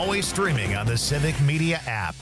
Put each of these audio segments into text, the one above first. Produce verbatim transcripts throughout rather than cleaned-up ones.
always streaming on the Civic Media app.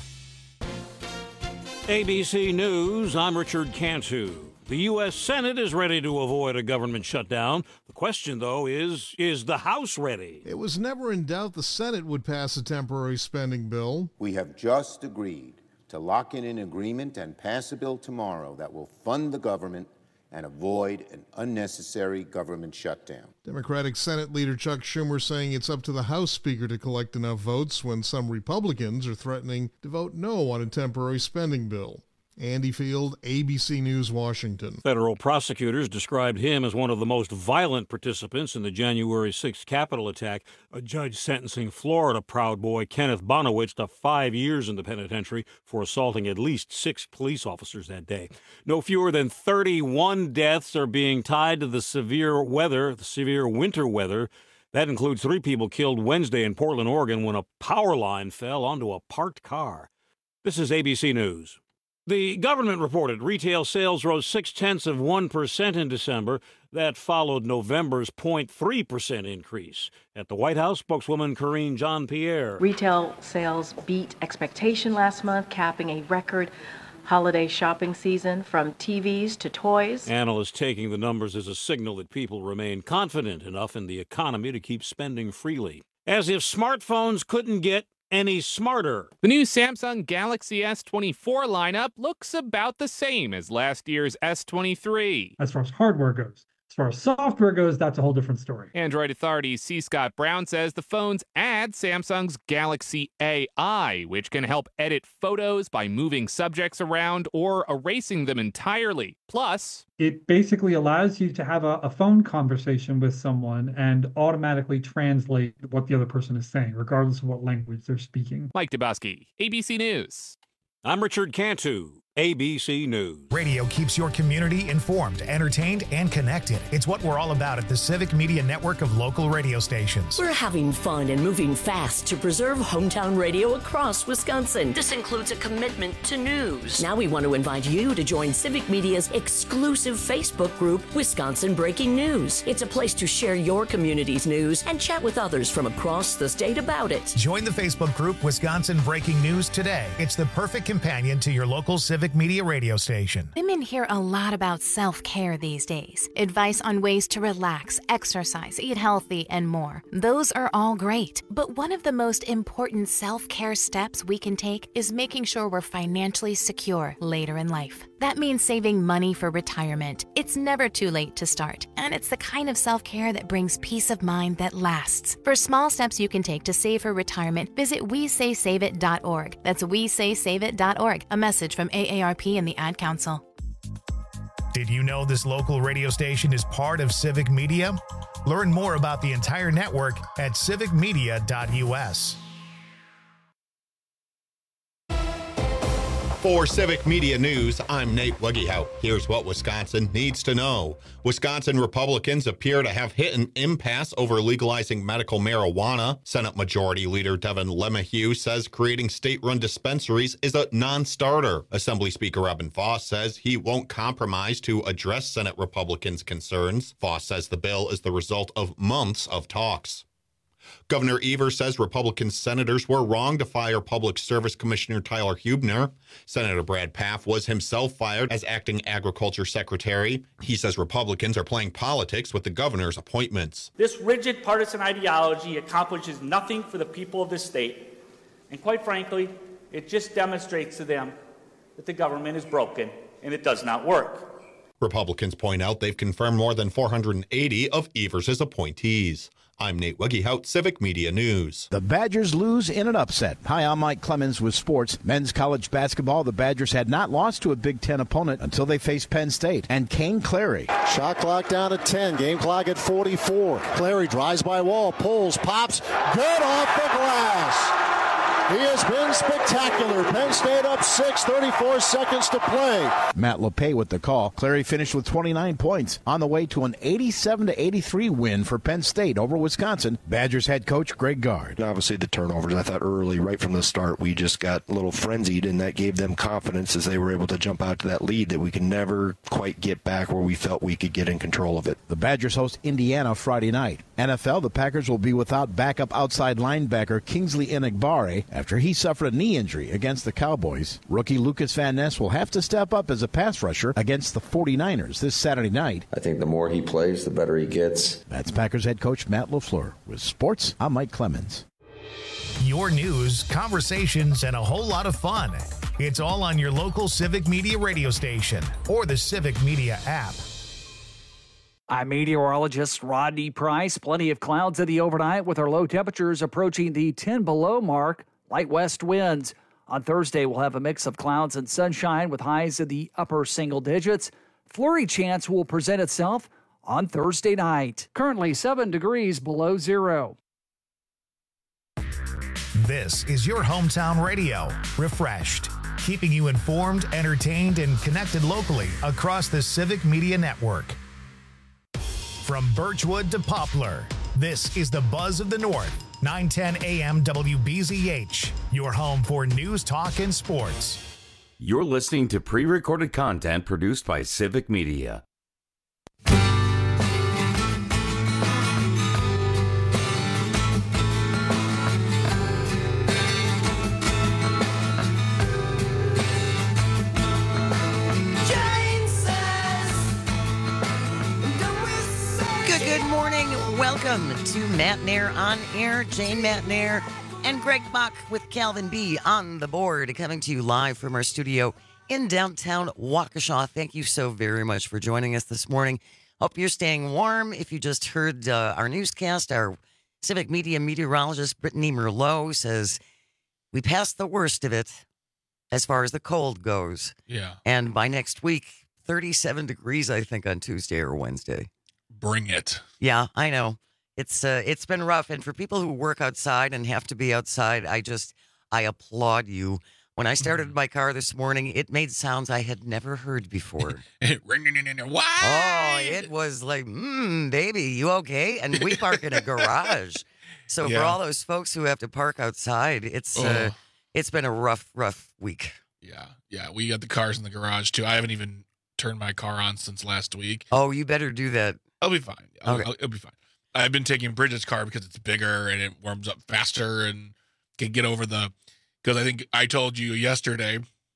A B C News, I'm Richard Cantu. The U S Senate is ready to avoid a government shutdown. The question, though, is, is the House ready? It was never in doubt the Senate would pass a temporary spending bill. We have just agreed to lock in an agreement and pass a bill tomorrow that will fund the government and avoid an unnecessary government shutdown. Democratic Senate Leader Chuck Schumer saying it's up to the House Speaker to collect enough votes when some Republicans are threatening to vote no on a temporary spending bill. Andy Field, A B C News, Washington. Federal prosecutors described him as one of the most violent participants in the January sixth Capitol attack. A judge sentencing Florida Proud Boy Kenneth Bonowitz to five years in the penitentiary for assaulting at least six police officers that day. No fewer than thirty-one deaths are being tied to the severe weather, the severe winter weather. That includes three people killed Wednesday in Portland, Oregon, when a power line fell onto a parked car. This is A B C News. The government reported retail sales rose six-tenths of one percent in December. That followed November's zero point three percent increase. At the White House, spokeswoman Karine Jean-Pierre. Retail sales beat expectation last month, capping a record holiday shopping season from T Vs to toys. Analysts taking the numbers as a signal that people remain confident enough in the economy to keep spending freely. As if smartphones couldn't get any smarter. The new Samsung Galaxy S twenty-four lineup looks about the same as last year's S twenty-three. As far as hardware goes. As far as software goes, that's a whole different story. Android Authority C. Scott Brown says the phones add Samsung's Galaxy A I, which can help edit photos by moving subjects around or erasing them entirely. Plus, it basically allows you to have a, a phone conversation with someone and automatically translate what the other person is saying, regardless of what language they're speaking. Mike Dubusky, A B C News. I'm Richard Cantu. A B C News. Radio keeps your community informed, entertained, and connected. It's what we're all about at the Civic Media Network of local radio stations. We're having fun and moving fast to preserve hometown radio across Wisconsin. This includes a commitment to news. Now we want to invite you to join Civic Media's exclusive Facebook group, Wisconsin Breaking News. It's a place to share your community's news and chat with others from across the state about it. Join the Facebook group Wisconsin Breaking News today. It's the perfect companion to your local Civic Media radio station. Women hear a lot about self-care these days. Advice on ways to relax, exercise, eat healthy, and more. Those are all great. But one of the most important self-care steps we can take is making sure we're financially secure later in life. That means saving money for retirement. It's never too late to start, and it's the kind of self-care that brings peace of mind that lasts. For small steps you can take to save for retirement, visit we say save it dot org. That's we say save it dot org. A message from A A R P and the Ad Council. Did you know this local radio station is part of Civic Media? Learn more about the entire network at civic media dot U S. For Civic Media News, I'm Nate Wuggehout. Here's what Wisconsin needs to know. Wisconsin Republicans appear to have hit an impasse over legalizing medical marijuana. Senate Majority Leader Devin LeMahieu says creating state-run dispensaries is a non-starter. Assembly Speaker Evan Foss says he won't compromise to address Senate Republicans' concerns. Foss says the bill is the result of months of talks. Governor Evers says Republican senators were wrong to fire Public Service Commissioner Tyler Huebner. Senator Brad Pfaff was himself fired as acting agriculture secretary. He says Republicans are playing politics with the governor's appointments. This rigid partisan ideology accomplishes nothing for the people of this state. And quite frankly, it just demonstrates to them that the government is broken and it does not work. Republicans point out they've confirmed more than four hundred eighty of Evers' appointees. I'm Nate Wuggehout, Civic Media News. The Badgers lose in an upset. Hi, I'm Mike Clemens with sports. Men's college basketball, the Badgers had not lost to a Big Ten opponent until they faced Penn State. And Kane Clary. Shot clock down at ten, game clock at forty-four. Clary drives by wall, pulls, pops, good off the glass. He has been spectacular. Penn State up six, thirty-four seconds to play. Matt LePay with the call. Clary finished with twenty-nine points on the way to an eighty-seven to eighty-three win for Penn State over Wisconsin. Badgers head coach Greg Gard. Obviously the turnovers, I thought early, right from the start, we just got a little frenzied, and that gave them confidence as they were able to jump out to that lead that we could never quite get back where we felt we could get in control of it. The Badgers host Indiana Friday night. N F L, the Packers will be without backup outside linebacker Kingsley Enagbare after he suffered a knee injury against the Cowboys. Rookie Lucas Van Ness will have to step up as a pass rusher against the forty-niners this Saturday night. I think the more he plays, the better he gets. That's Packers head coach Matt LaFleur. With sports, I'm Mike Clemens. Your news, conversations, and a whole lot of fun. It's all on your local Civic Media radio station or the Civic Media app. I'm meteorologist Rodney Price. Plenty of clouds in the overnight with our low temperatures approaching the ten below mark. Light west winds. On Thursday, we'll have a mix of clouds and sunshine with highs in the upper single digits. Flurry chance will present itself on Thursday night. Currently seven degrees below zero. This is your hometown radio, Refreshed, keeping you informed, entertained, and connected locally across the Civic Media Network. From Birchwood to Poplar, this is the Buzz of the North, nine ten A M W B Z H, your home for news, talk, and sports. You're listening to pre-recorded content produced by Civic Media. Good morning. Welcome to Matt Nair on Air. Jane Matt Nair and Greg Bach with Calvin B on the board, coming to you live from our studio in downtown Waukesha. Thank you so very much for joining us this morning. Hope you're staying warm. If you just heard uh, our newscast, our Civic Media meteorologist Brittany Merlot says we passed the worst of it as far as the cold goes. Yeah. And by next week, thirty-seven degrees, I think, on Tuesday or Wednesday. Bring it. Yeah, I know. It's uh, it's been rough. And for people who work outside and have to be outside, I just, I applaud you. When I started mm-hmm. my car this morning, it made sounds I had never heard before. What? Oh, it was like, mm, baby, you okay? And we park in a garage. So yeah. for all those folks who have to park outside, it's oh. uh, it's been a rough, rough week. Yeah, yeah. We got the cars in the garage, too. I haven't even turned my car on since last week. Oh, you better do that. I'll be fine. I'll, okay. I'll, it'll be fine. I've been taking Bridget's car because it's bigger and it warms up faster and can get over the, because I think I told you yesterday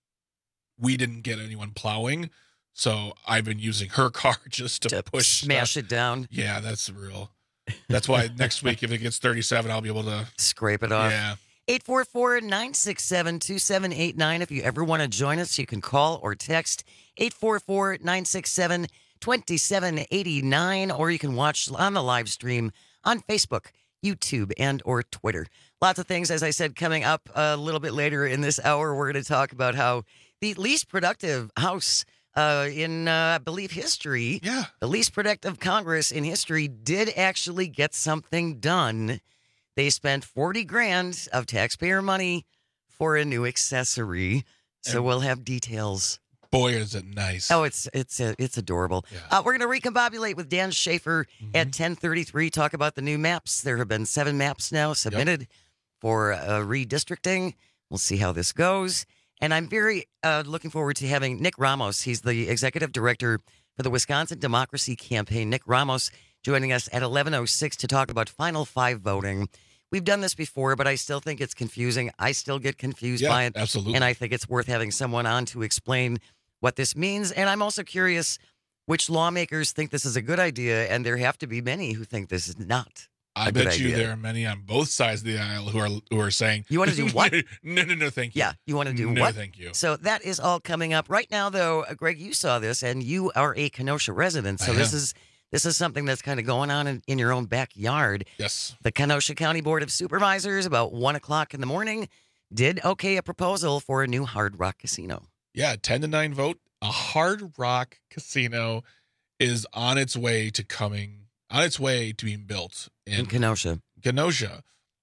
we didn't get anyone plowing. So I've been using her car just to, to push smash stuff. it down. Yeah, that's real. That's why next week, if it gets thirty-seven, I'll be able to scrape it off. Yeah. eight four four, nine six seven, two seven eight nine. If you ever want to join us, you can call or text eight four four, nine six seven, two seven eight nine, or you can watch on the live stream on Facebook, YouTube, and or Twitter. Lots of things, as I said, coming up a little bit later in this hour. We're going to talk about how the least productive House uh, in, uh, I believe, history, yeah. the least productive Congress in history did actually get something done. They spent forty grand of taxpayer money for a new accessory. So and we'll have details. Boy, is it nice. Oh, it's it's uh, it's adorable. Yeah. Uh, we're going to recombobulate with Dan Schaefer mm-hmm. at ten thirty-three, talk about the new maps. There have been seven maps now submitted yep. for uh, redistricting. We'll see how this goes. And I'm very uh, looking forward to having Nick Ramos. He's the executive director for the Wisconsin Democracy Campaign. Nick Ramos joining us at eleven oh six to talk about Final Five voting. We've done this before, but I still think it's confusing. I still get confused yeah, by it. Absolutely. And I think it's worth having someone on to explain what this means. And I'm also curious which lawmakers think this is a good idea, and there have to be many who think this is not. I a bet good you idea. there are many on both sides of the aisle who are who are saying, you want to do what? no, no, no, thank you. Yeah, you want to do no, what? No, thank you. So that is all coming up right now, though. Uh, Greg, you saw this, and you are a Kenosha resident, so I this am. is this is something that's kind of going on in, in your own backyard. Yes. The Kenosha County Board of Supervisors, about one o'clock in the morning, did okay a proposal for a new Hard Rock Casino. Yeah, ten to nine vote. A Hard Rock Casino is on its way to coming, on its way to being built in, in Kenosha. Kenosha.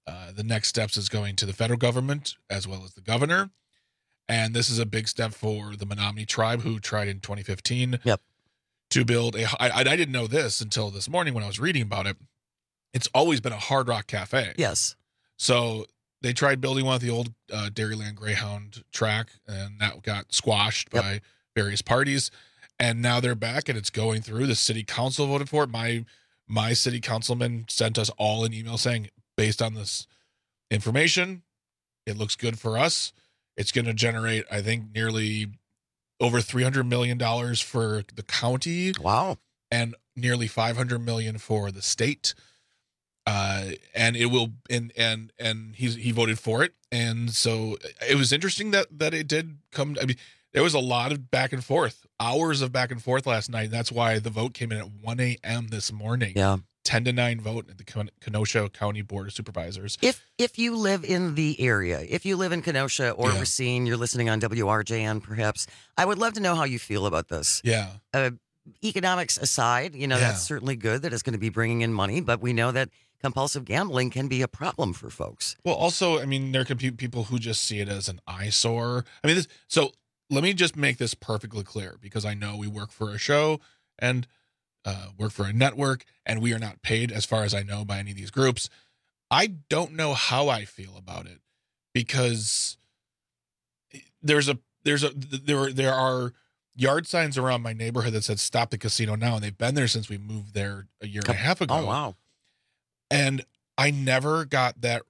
Uh, the next steps is going to the federal government as well as the governor. And this is a big step for the Menominee tribe, who tried in twenty fifteen yep. to build a. I, I didn't know this until this morning when I was reading about it. It's always been a Hard Rock Cafe. Yes. So they tried building one at the old uh, Dairyland Greyhound track, and that got squashed yep. by various parties. And now they're back, and it's going through. The city council voted for it. My my city councilman sent us all an email saying, based on this information, it looks good for us. It's going to generate, I think, nearly over three hundred million dollars for the county. Wow. And nearly five hundred million dollars for the state. Uh, and it will, and, and, and he's, he voted for it. And so it was interesting that, that it did come. I mean, there was a lot of back and forth, hours of back and forth last night. And that's why the vote came in at one a.m. this morning. Yeah. ten to nine vote at the Kenosha County Board of Supervisors. If if you live in the area, if you live in Kenosha or Yeah. Racine, you're listening on W R J N perhaps, I would love to know how you feel about this. Yeah. Uh, economics aside, you know, Yeah. that's certainly good that it's going to be bringing in money, but we know that compulsive gambling can be a problem for folks. Well, also, I mean, there could be people who just see it as an eyesore. I mean, this, so let me just make this perfectly clear, because I know we work for a show and uh, work for a network, and we are not paid, as far as I know, by any of these groups. I don't know how I feel about it, because there's a there's a there there are yard signs around my neighborhood that said "Stop the Casino Now," and they've been there since we moved there a year and a half ago. Oh wow! And I never got that.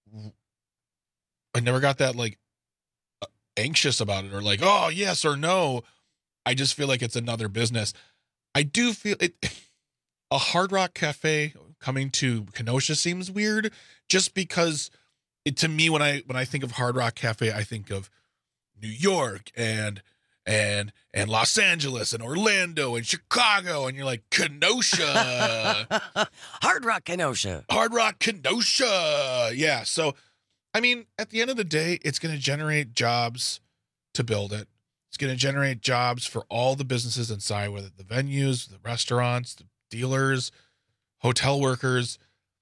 I never got that like anxious about it, or like, oh yes or no. I just feel like it's another business. I do feel it. A Hard Rock Cafe coming to Kenosha seems weird, just because it, to me, when I when I think of Hard Rock Cafe, I think of New York and and and Los Angeles and Orlando and Chicago, and you're like, Kenosha. Hard Rock Kenosha. Hard Rock Kenosha. Yeah. So, I mean, at the end of the day, it's going to generate jobs to build it. It's going to generate jobs for all the businesses inside, whether the venues, the restaurants, the dealers, hotel workers.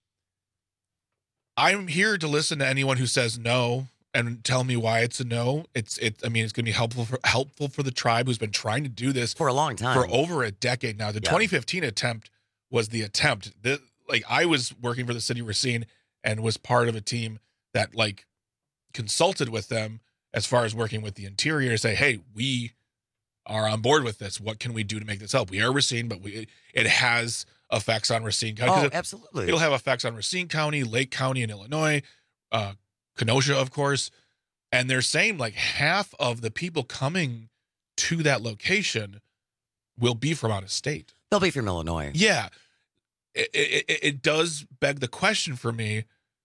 I'm here to listen to anyone who says no and tell me why it's a no. It's it. I mean, it's going to be helpful for helpful for the tribe, who's been trying to do this for a long time, for over a decade now. The Yeah. twenty fifteen attempt was the attempt. The, like I was working for the city of Racine and was part of a team that like consulted with them as far as working with the interior to say, hey, we are on board with this. What can we do to make this help? We are Racine, but we it has effects on Racine County. 'Cause Oh, it- absolutely. It'll have effects on Racine County, Lake County in Illinois, uh, Kenosha, of course. And they're saying like half of the people coming to that location will be from out of state. They'll be from Illinois. Yeah. It, it, it- it does beg the question for me,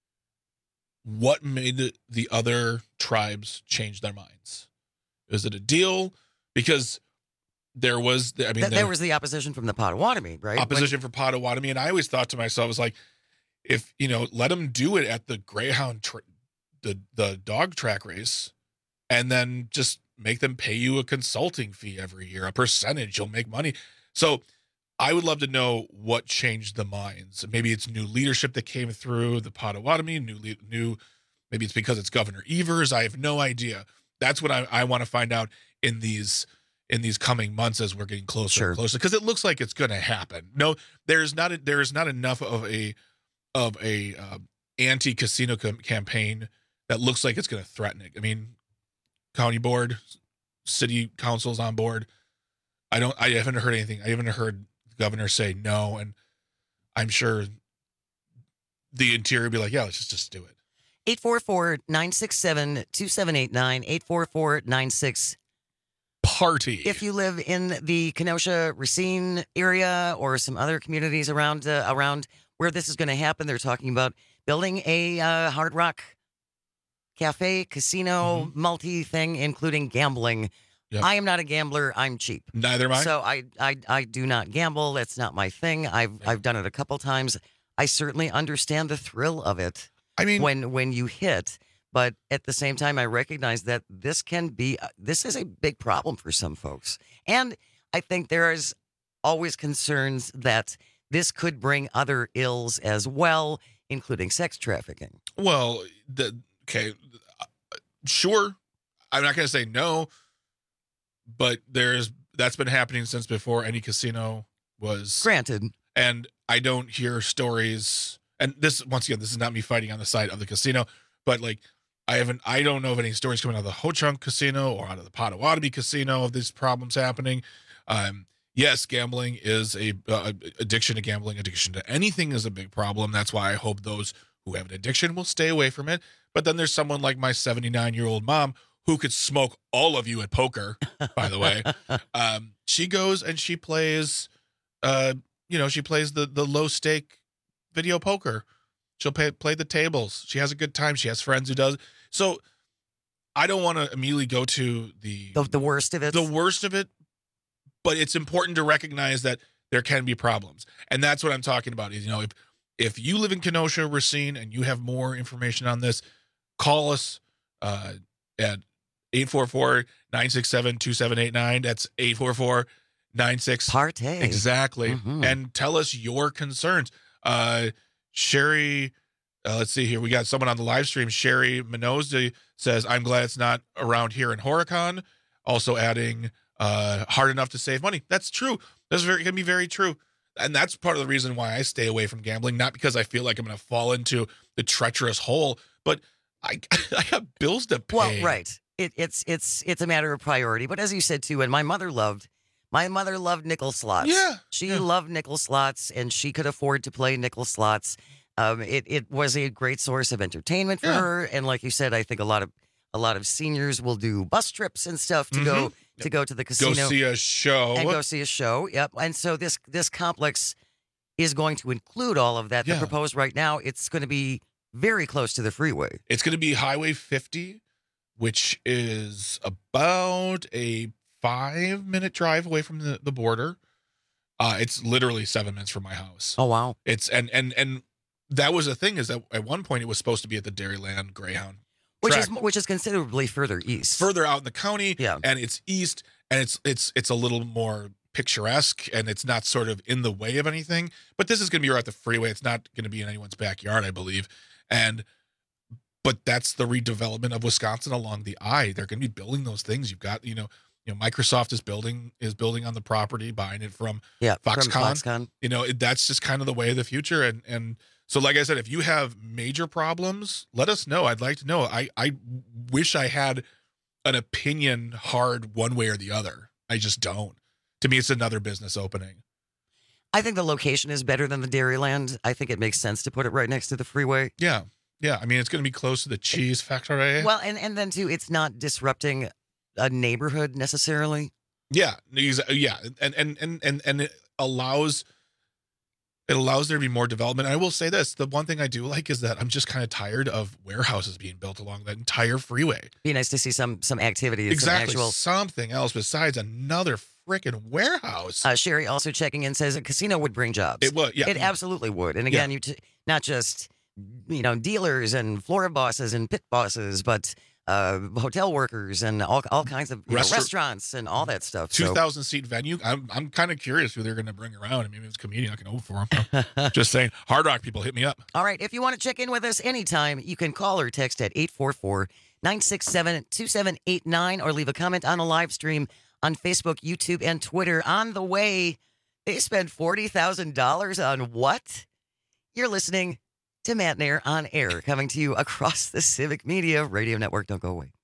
what made the, the other tribes change their minds? Is it a deal? Because there was, I mean, Th- the there was the opposition from the Potawatomi, right? opposition for Potawatomi, and I always thought to myself, I was like, if, you know, let them do it at the Greyhound, tra- the, the dog track race, and then just make them pay you a consulting fee every year, a percentage, you'll make money. So I would love to know what changed the minds. Maybe it's new leadership that came through the Potawatomi, new, le- new, maybe it's because it's Governor Evers. I have no idea. That's what I, I want to find out in these, in these coming months as we're getting closer Sure. and closer, because it looks like it's going to happen. No, there's not, a, there is not enough of a, of a uh, anti-casino com- campaign that looks like it's going to threaten it. I mean, county board, city council's on board. I don't, I haven't heard anything. I haven't heard the governor say no. And I'm sure the interior will be like, yeah, let's just, just do it. eight four four, nine six seven, two seven eight nine, eight four four, nine six Party. If you live in the Kenosha, Racine area or some other communities around uh, around where this is going to happen, they're talking about building a uh, Hard Rock Cafe, casino, Mm-hmm. multi thing, including gambling. Yep. I am not a gambler. I'm cheap. Neither am I. So I, I, I do not gamble. That's not my thing. I've I've done it a couple times. I certainly understand the thrill of it. I mean, when when you hit, but at the same time, I recognize that this can be this is a big problem for some folks, and I think there is always concerns that this could bring other ills as well, including sex trafficking. Well, the, okay, sure. I'm not going to say no, but there's that's been happening since before any casino was granted. And I don't hear stories. And this, once again, this is not me fighting on the side of the casino, but like I haven't, I don't know of any stories coming out of the Ho-Chunk Casino or out of the Potawatomi Casino of these problems happening. Um, yes, gambling is a uh, addiction to gambling, addiction to anything is a big problem. That's why I hope those who have an addiction will stay away from it. But then there's someone like my seventy-nine year old mom who could smoke all of you at poker, by the way. Um, she goes and she plays, uh, you know, she plays the, the low stake video poker. She'll pay, play the tables. She has a good time. She has friends who does. So I don't want to immediately go to the, the the worst of it. The worst of it. But it's important to recognize that there can be problems. And that's what I'm talking about is, you know, if, if you live in Kenosha, Racine, and you have more information on this, call us uh, at eight four four, nine six seven, two seven eight nine. That's eight four four, nine six. Partay. Exactly. Mm-hmm. And tell us your concerns. Uh, Sherry, uh, let's see here. We got someone on the live stream. Sherry Menozzi says, I'm glad it's not around here in Horicon. Also adding, uh, hard enough to save money. That's true. That's very, can be very true. And that's part of the reason why I stay away from gambling, not because I feel like I'm going to fall into the treacherous hole, but I, I have bills to pay. Well, right. It, it's it's it's a matter of priority. But as you said too, and my mother loved, my mother loved nickel slots. Yeah, she yeah. loved nickel slots, and she could afford to play nickel slots. Um, it it was a great source of entertainment for yeah. her. And like you said, I think a lot of a lot of seniors will do bus trips and stuff to Mm-hmm. go Yep. to go to the casino, Go see a show, and go see a show. Yep. And so this this complex is going to include all of that. Yeah. The proposed right now, it's going to be very close to the freeway. It's going to be Highway fifty, which is about a five minute drive away from the, the border. Uh, it's literally seven minutes from my house. Oh, wow. It's and and and that was the thing is that at one point it was supposed to be at the Dairyland Greyhound Which track. is which is considerably further east. Further out in the county. Yeah. And it's east and it's it's it's a little more picturesque and it's not sort of in the way of anything. But this is going to be right at the freeway. It's not going to be in anyone's backyard, I believe. And but that's the redevelopment of Wisconsin along the I. They're going to be building those things. You've got, you know, you know, Microsoft is building is building on the property, buying it from yeah, Foxconn. From Foxconn. You know, it, that's just kind of the way of the future. And and so, like I said, if you have major problems, let us know. I'd like to know. I I wish I had an opinion hard one way or the other. I just don't. To me, it's another business opening. I think the location is better than the Dairyland. I think it makes sense to put it right next to the freeway. Yeah. Yeah. I mean, it's going to be close to the cheese factory. Well, and, and then, too, it's not disrupting a neighborhood necessarily. Yeah. Yeah. And, and, and, and, and it allows, it allows there to be more development. And I will say this, the one thing I do like is that I'm just kind of tired of warehouses being built along that entire freeway. Be nice to see some, some activity. Exactly. Some actual... Something else besides another freaking warehouse. Uh, Sherry also checking in says a casino would bring jobs. It would, yeah. It absolutely would. And again, Yeah. you t- not just, you know, dealers and floor bosses and pit bosses, but uh, hotel workers and all all kinds of you know, Restaur- restaurants and all that stuff. two So thousand seat venue. I'm I'm kind of curious who they're going to bring around. I mean, if it's a comedian, I can open for them. Just saying. Hard Rock people, hit me up. all right, if you want to check in with us anytime, you can call or text at eight four four, nine six seven, two seven eight nine or leave a comment on a live stream on Facebook, YouTube, and Twitter. On the way, they spent forty thousand dollars on what? You're listening to Matt Nair on Air, coming to you across the Civic Media Radio Network. Don't go away.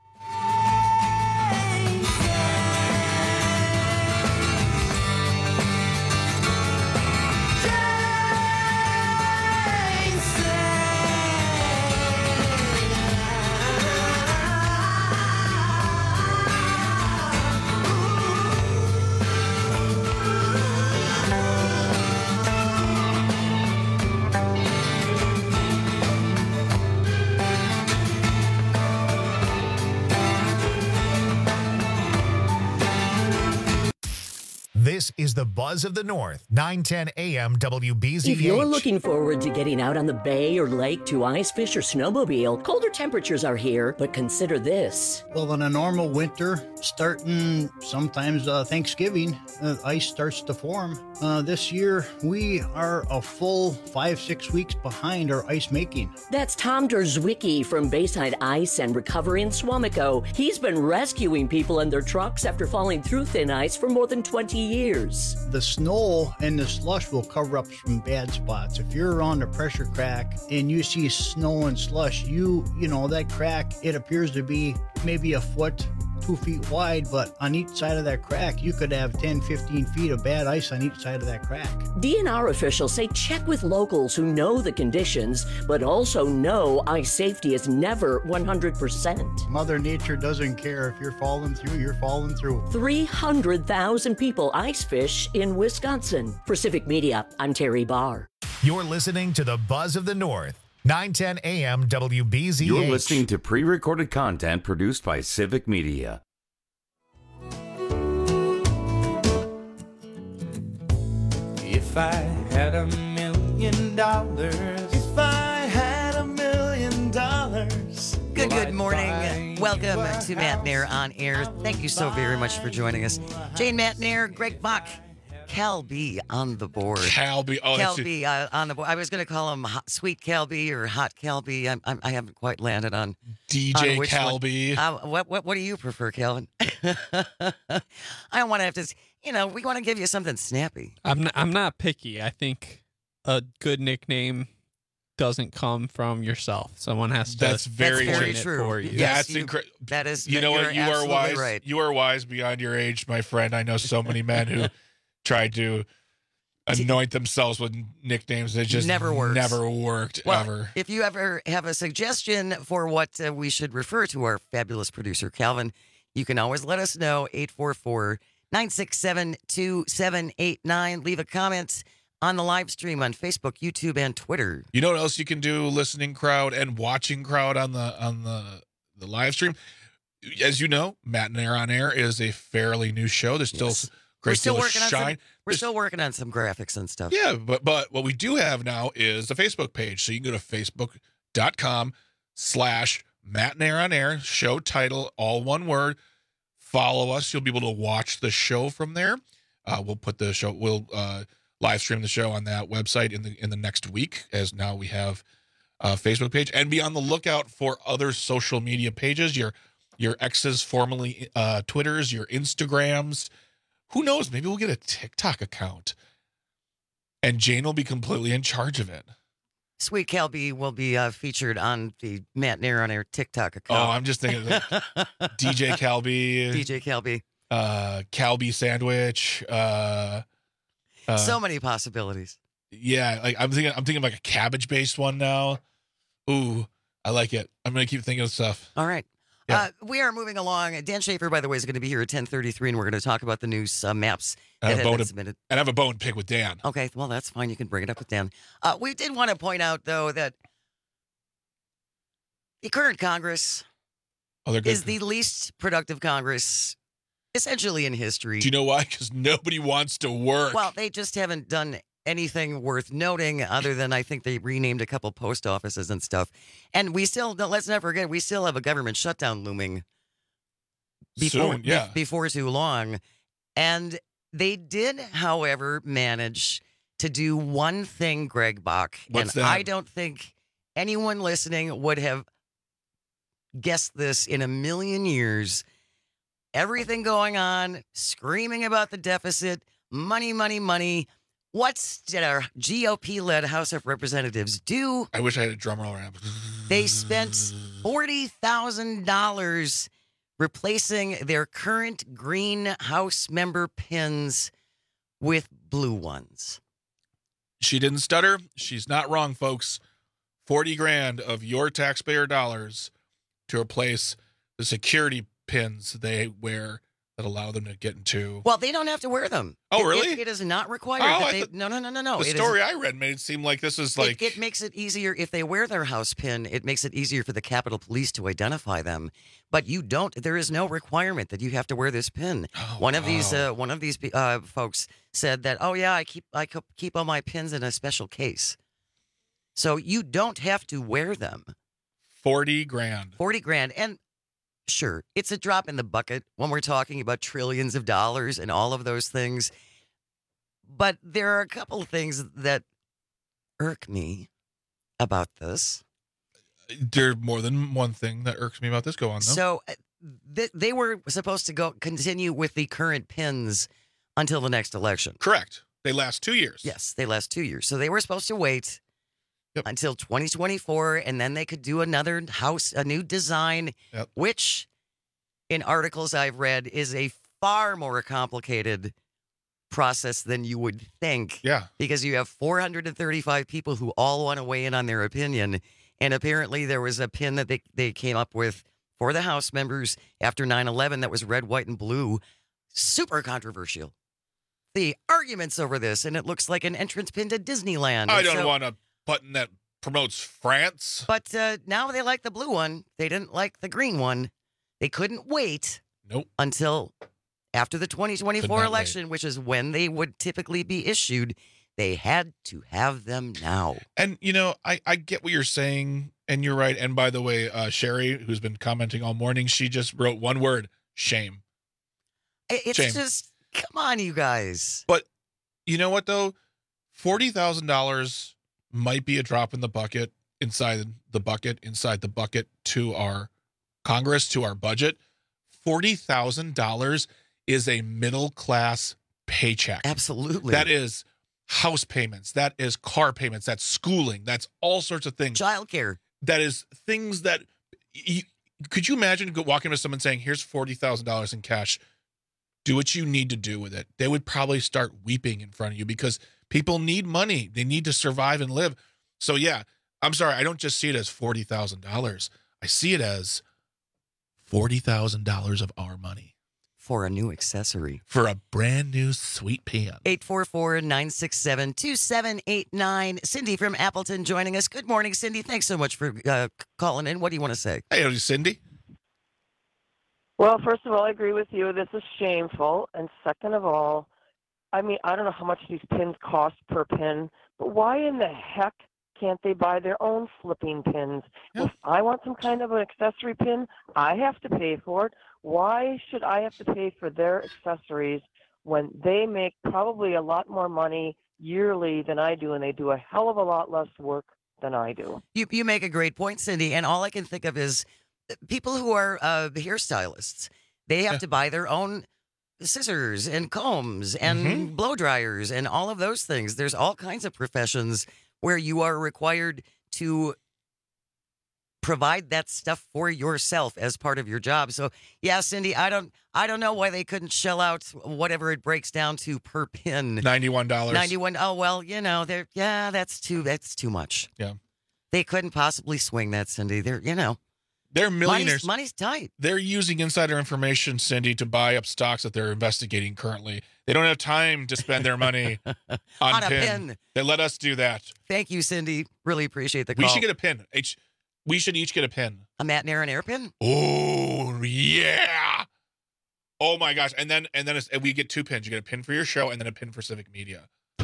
This is the Buzz of the North, nine ten A M W B Z H. If you're looking forward to getting out on the bay or lake to ice fish or snowmobile, colder temperatures are here, but consider this. Well, in a normal winter, starting sometimes uh, Thanksgiving, uh, ice starts to form. Uh, this year, we are a full five, six weeks behind our ice making. That's Tom Derzwicki from Bayside Ice and Recovery in Swamico. He's been rescuing people in their trucks after falling through thin ice for more than twenty years. The snow and the slush will cover up some bad spots. If you're on the pressure crack and you see snow and slush, you, you know, that crack, it appears to be maybe a foot, two feet wide, but on each side of that crack, you could have ten, fifteen feet of bad ice on each side of that crack. D N R officials say check with locals who know the conditions, but also know ice safety is never one hundred percent. Mother Nature doesn't care. If you're falling through, you're falling through. three hundred thousand people ice fish in Wisconsin. For Civic Media, I'm Terry Barr. You're listening to the Buzz of the North. nine ten A M W B Z H. You're listening to pre-recorded content produced by Civic Media. If I had a million dollars, if I had a million dollars. Good, good morning. Welcome to Matt Nair on Air. Thank you so very much for joining us. Jane Matt Nair, Greg Bach, Cal B on the board. Cal B. Oh, Cal B uh, on the board. I was going to call him hot, Sweet Cal B or Hot Cal B. I'm, I'm, I haven't quite landed on D J on which Cal one. B. Uh, what, what, what do you prefer, Calvin? I don't want to have to, you know, we want to give you something snappy. I'm not, I'm not picky. I think a good nickname doesn't come from yourself. Someone has to. That's very, That's very true. true. For you. Yes, That's you, incredible. That is, You know you're what? You are absolutely wise. right. You are wise beyond your age, my friend. I know so many men who tried to anoint themselves with nicknames that just Never works. Never worked Well, ever. if you ever have a suggestion for what uh, we should refer to our fabulous producer, Calvin, you can always let us know. eight four four, nine six seven, two seven eight nine. Leave a comment on the live stream on Facebook, YouTube, and Twitter. You know what else you can do, listening crowd and watching crowd on the on the the live stream? As you know, Matt and Air on Air is a fairly new show. There's still Yes. great We're still deal of working on some, shine. we're still working on some graphics and stuff. Yeah, but but what we do have now is the Facebook page. So you can go to facebook.com slash Matt and Air on Air, show title, all one word. Follow us. You'll be able to watch the show from there. Uh, we'll put the show, we'll uh, live stream the show on that website in the in the next week, as now we have a Facebook page. And be on the lookout for other social media pages, your your ex's formerly uh, Twitters, your Instagrams. Who knows? Maybe we'll get a TikTok account. And Jane will be completely in charge of it. Sweet Cal B will be uh, featured on the Matt Nair on Air TikTok account. Oh, I'm just thinking of D J Calby. D J Calby. Uh, Calby Sandwich. Uh, uh, so many possibilities. Yeah, like I'm thinking I'm thinking of like a cabbage based one now. Ooh, I like it. I'm gonna keep thinking of stuff. All right. Yeah. Uh, we are moving along. Dan Schaefer, by the way, is going to be here at ten thirty-three, and we're going to talk about the news uh, maps I that have, a have bone been to, submitted. and I have a bone to pick with Dan. Okay, well, that's fine. You can bring it up with Dan. Uh, we did want to point out, though, that the current Congress Oh, they're good. is the least productive Congress, essentially, in history. Do you know why? Because nobody wants to work. Well, they just haven't done anything worth noting other than I think they renamed a couple post offices and stuff. And we still, let's not forget, we still have a government shutdown looming before, Soon, yeah. be- before too long. And they did, however, manage to do one thing, Greg Bach. What's and that? I don't think anyone listening would have guessed this in a million years. Everything going on, screaming about the deficit, money, money, money. What did our G O P-led House of Representatives do? I wish I had a drum roll around. They spent forty thousand dollars replacing their current green House member pins with blue ones. She didn't stutter. She's not wrong, folks. forty grand of your taxpayer dollars to replace the security pins they wear that allow them to get into. Well, they don't have to wear them. Oh, It- really? It, it is not required. Oh, that I they, thought- no, no, no, no, no. The It is- story I read made it seem like this is like. It, it makes it easier if they wear their house pin. It makes it easier for the Capitol Police to identify them. But you don't. There is no requirement that you have to wear this pin. Oh, one of these, wow. uh, one of these uh, folks said that. Oh yeah, I keep I co- keep all my pins in a special case. So you don't have to wear them. forty grand. Forty grand, and sure, it's a drop in the bucket when we're talking about trillions of dollars and all of those things. But there are a couple of things that irk me about this. There's more than one thing that irks me about this. Go on, though. So uh, th- they were supposed to go continue with the current pins until the next election. Correct. They last two years. Yes, they last two years. So they were supposed to wait yep. until twenty twenty-four, and then they could do another house, a new design, yep. which in articles I've read is a far more complicated process than you would think. Yeah. Because you have four hundred thirty-five people who all want to weigh in on their opinion. And apparently there was a pin that they, they came up with for the House members after nine eleven that was red, white, and blue. Super controversial. The arguments over this, and it looks like an entrance pin to Disneyland. I And don't so- want a button that promotes France. But uh, now they like the blue one. They didn't like the green one. They couldn't wait nope. until after the twenty twenty-four Could not election, wait. which is when they would typically be issued. They had to have them now. And, you know, I, I get what you're saying, and you're right. And by the way, uh, Sherry, who's been commenting all morning, she just wrote one word, shame. I- It's Shame. just, come on, you guys. But you know what, though? forty thousand dollars might be a drop in the bucket inside the bucket, inside the bucket to our Congress, to our budget. forty thousand dollars is a middle-class paycheck. Absolutely. That is house payments. That is car payments. That's schooling. That's all sorts of things. Childcare. That is things that you, could you imagine go- walking to someone saying, here's forty thousand dollars in cash. Do what you need to do with it. They would probably start weeping in front of you because people need money. They need to survive and live. So, yeah, I'm sorry. I don't just see it as forty thousand dollars. I see it as forty thousand dollars of our money. For a new accessory. For a brand new sweet pan. eight four four, nine six seven, two seven eight nine. Cindy from Appleton joining us. Good morning, Cindy. Thanks so much for uh, calling in. What do you want to say? Hey, Cindy. Well, first of all, I agree with you. This is shameful. And second of all, I mean, I don't know how much these pins cost per pin, but why in the heck can't they buy their own flipping pins? Yeah. If I want some kind of an accessory pin, I have to pay for it. Why should I have to pay for their accessories when they make probably a lot more money yearly than I do, and they do a hell of a lot less work than I do? You you make a great point, Cindy. And all I can think of is people who are uh, hairstylists. They have Yeah. to buy their own scissors and combs and Mhm. blow dryers and all of those things. There's all kinds of professions where you are required to provide that stuff for yourself as part of your job. So, yeah, Cindy, I don't I don't know why they couldn't shell out whatever it breaks down to per pin. ninety-one dollars. ninety-one. Oh, well, you know, they're yeah, that's too that's too much. Yeah. They couldn't possibly swing that, Cindy. They're, you know, They're millionaires. money's, money's tight. They're using insider information, Cindy, to buy up stocks that they're investigating currently. They don't have time to spend their money on, On a pin. pin. They let us do that. Thank you, Cindy. Really appreciate the call. We should get a pin. Each, we should each get a pin. a Matt and Aaron airpin. Oh yeah! Oh my gosh! And then and then it's, and we get two pins. You get a pin for your show and then a pin for Civic Media.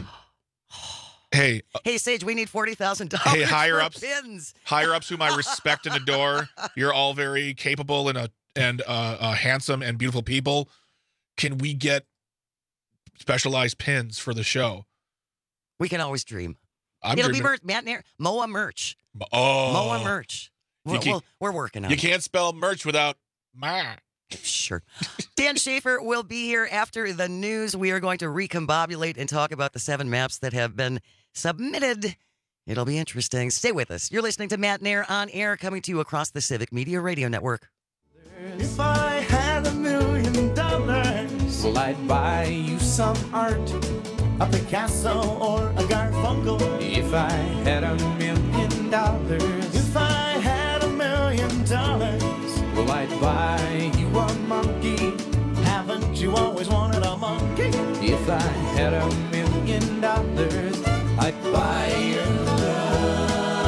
Hey, uh, Hey, Sage, we need forty thousand dollars Hey, higher for ups. pins. higher ups whom I respect and adore. You're all very capable and uh, and uh, uh, handsome and beautiful people. Can we get specialized pins for the show? We can always dream. I'm It'll dreaming- be merch, Matt and Aaron. M O A merch. Oh, M O A merch. You We're, keep- we'll- we're working on You it. can't spell merch without ma. Sure. Dan Schaefer will be here after the news. We are going to recombobulate and talk about the seven maps that have been submitted. It'll be interesting. Stay with us. You're listening to Matt and Aaron on air, coming to you across the Civic Media Radio Network. If I had a million dollars, well, I'd buy you some art, a Picasso or a Garfunkel. If I had a million dollars, if I had a million dollars, well, I'd buy you a monkey. Haven't you always wanted a monkey? If I had a million dollars, I'd buy your love.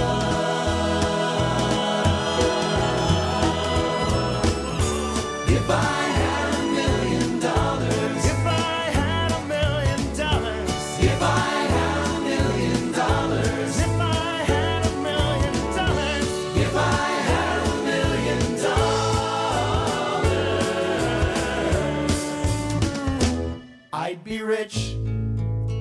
If I had a million dollars, if I had a million dollars, if I had a million dollars, if I had a million dollars, if I had a million dollars, I'd be rich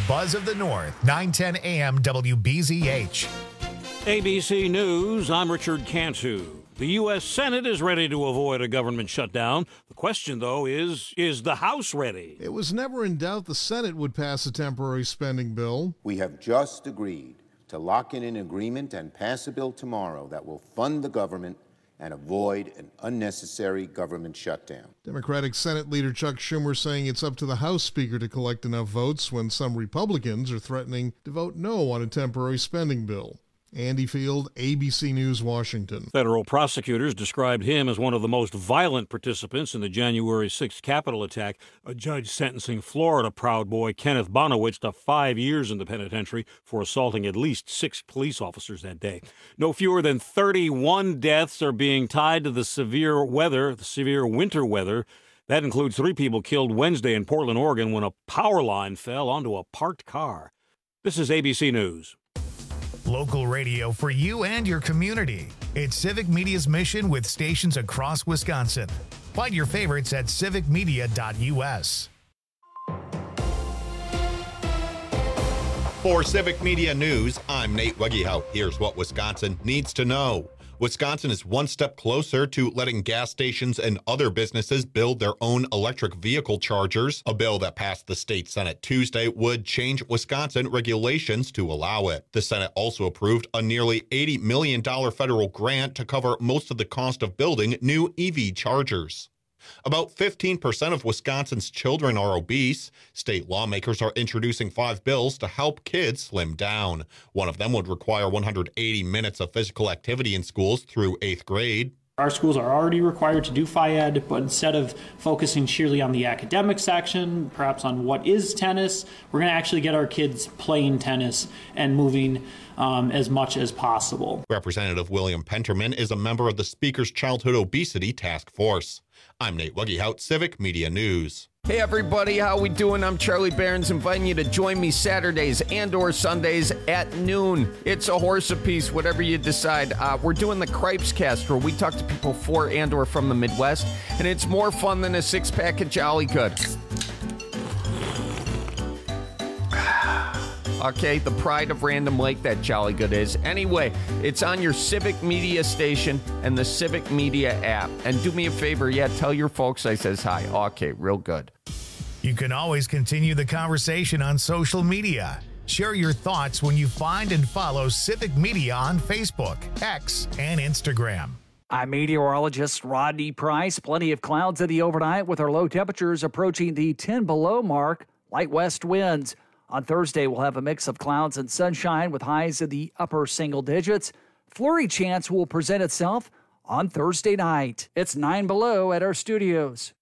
Buzz of the North, nine ten A M W B Z H. A B C News, I'm Richard Cantu. The U S Senate is ready to avoid a government shutdown. The question, though, is, is the House ready? It was never in doubt the Senate would pass a temporary spending bill. We have just agreed to lock in an agreement and pass a bill tomorrow that will fund the government and avoid an unnecessary government shutdown. Democratic Senate Leader Chuck Schumer saying it's up to the House Speaker to collect enough votes when some Republicans are threatening to vote no on a temporary spending bill. Andy Field, A B C News, Washington. Federal prosecutors described him as one of the most violent participants in the January sixth Capitol attack. A judge sentencing Florida Proud Boy Kenneth Bonowitz to five years in the penitentiary for assaulting at least six police officers that day. No fewer than thirty-one deaths are being tied to the severe weather, the severe winter weather. That includes three people killed Wednesday in Portland, Oregon, when a power line fell onto a parked car. This is A B C News. Local radio for you and your community. It's Civic Media's mission with stations across Wisconsin. Find your favorites at civic media dot U S. For Civic Media News, I'm Nate Wegehout. Here's what Wisconsin needs to know. Wisconsin is one step closer to letting gas stations and other businesses build their own electric vehicle chargers. A bill that passed the state Senate Tuesday would change Wisconsin regulations to allow it. The Senate also approved a nearly eighty million dollars federal grant to cover most of the cost of building new E V chargers. About fifteen percent of Wisconsin's children are obese. State lawmakers are introducing five bills to help kids slim down. One of them would require one hundred eighty minutes of physical activity in schools through eighth grade. Our schools are already required to do Phy Ed, but instead of focusing sheerly on the academic section, perhaps on what is tennis, we're going to actually get our kids playing tennis and moving um, as much as possible. Representative William Penterman is a member of the Speaker's Childhood Obesity Task Force. I'm Nate Wegehout, Civic Media News. Hey everybody, how we doing? I'm Charlie Barons, inviting you to join me Saturdays and or Sundays at noon. It's a horse apiece, whatever you decide. Uh, we're doing the Cripes Cast, where we talk to people for and or from the Midwest, and it's more fun than a six-pack of Jolly Good. Okay, the pride of Random Lake, that Jolly Good is. Anyway, it's on your Civic Media station and the Civic Media app. And do me a favor, yeah, tell your folks I says hi. Okay, real good. You can always continue the conversation on social media. Share your thoughts when you find and follow Civic Media on Facebook, X, and Instagram. I'm meteorologist Rodney Price. Plenty of clouds in the overnight with our low temperatures approaching the ten below mark, light west winds. On Thursday, we'll have a mix of clouds and sunshine with highs in the upper single digits. Flurry chance will present itself on Thursday night. It's nine below at our studios.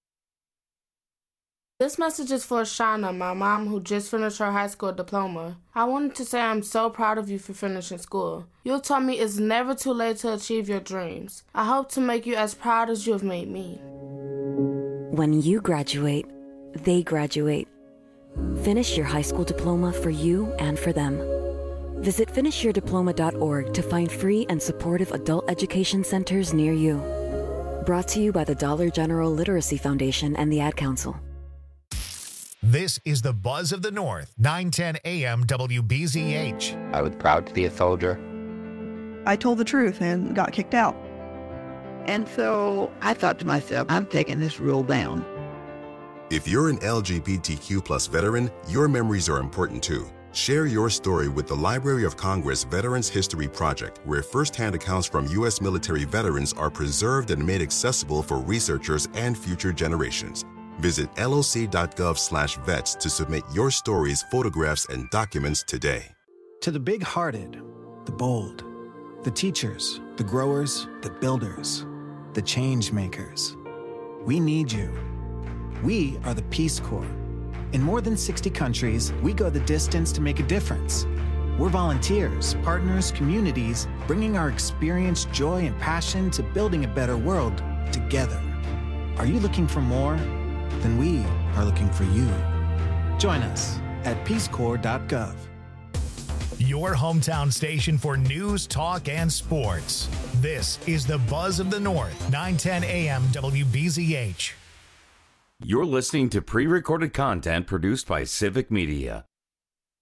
This message is for Shauna, my mom, who just finished her high school diploma. I wanted to say I'm so proud of you for finishing school. You taught me it's never too late to achieve your dreams. I hope to make you as proud as you have made me. When you graduate, they graduate. Finish your high school diploma for you and for them. Visit finish your diploma dot org to find free and supportive adult education centers near you. Brought to you by the Dollar General Literacy Foundation and the Ad Council. This is the Buzz of the North, nine ten A M W B Z H. I was proud to be a soldier. I told the truth and got kicked out. And so I thought to myself, I'm taking this rule down. If you're an L G B T Q plus veteran, your memories are important too. Share your story with the Library of Congress Veterans History Project, where firsthand accounts from U S military veterans are preserved and made accessible for researchers and future generations. Visit L O C dot gov slash vets to submit your stories, photographs, and documents today. To the big-hearted, the bold, the teachers, the growers, the builders, the change makers, we need you. We are the Peace Corps. In more than sixty countries, we go the distance to make a difference. We're volunteers, partners, communities, bringing our experience, joy, and passion to building a better world together. Are you looking for more? Then we are looking for you. Join us at peace corps dot gov. Your hometown station for news, talk, and sports. This is the Buzz of the North, nine ten A M W B Z H. You're listening to pre-recorded content produced by Civic Media.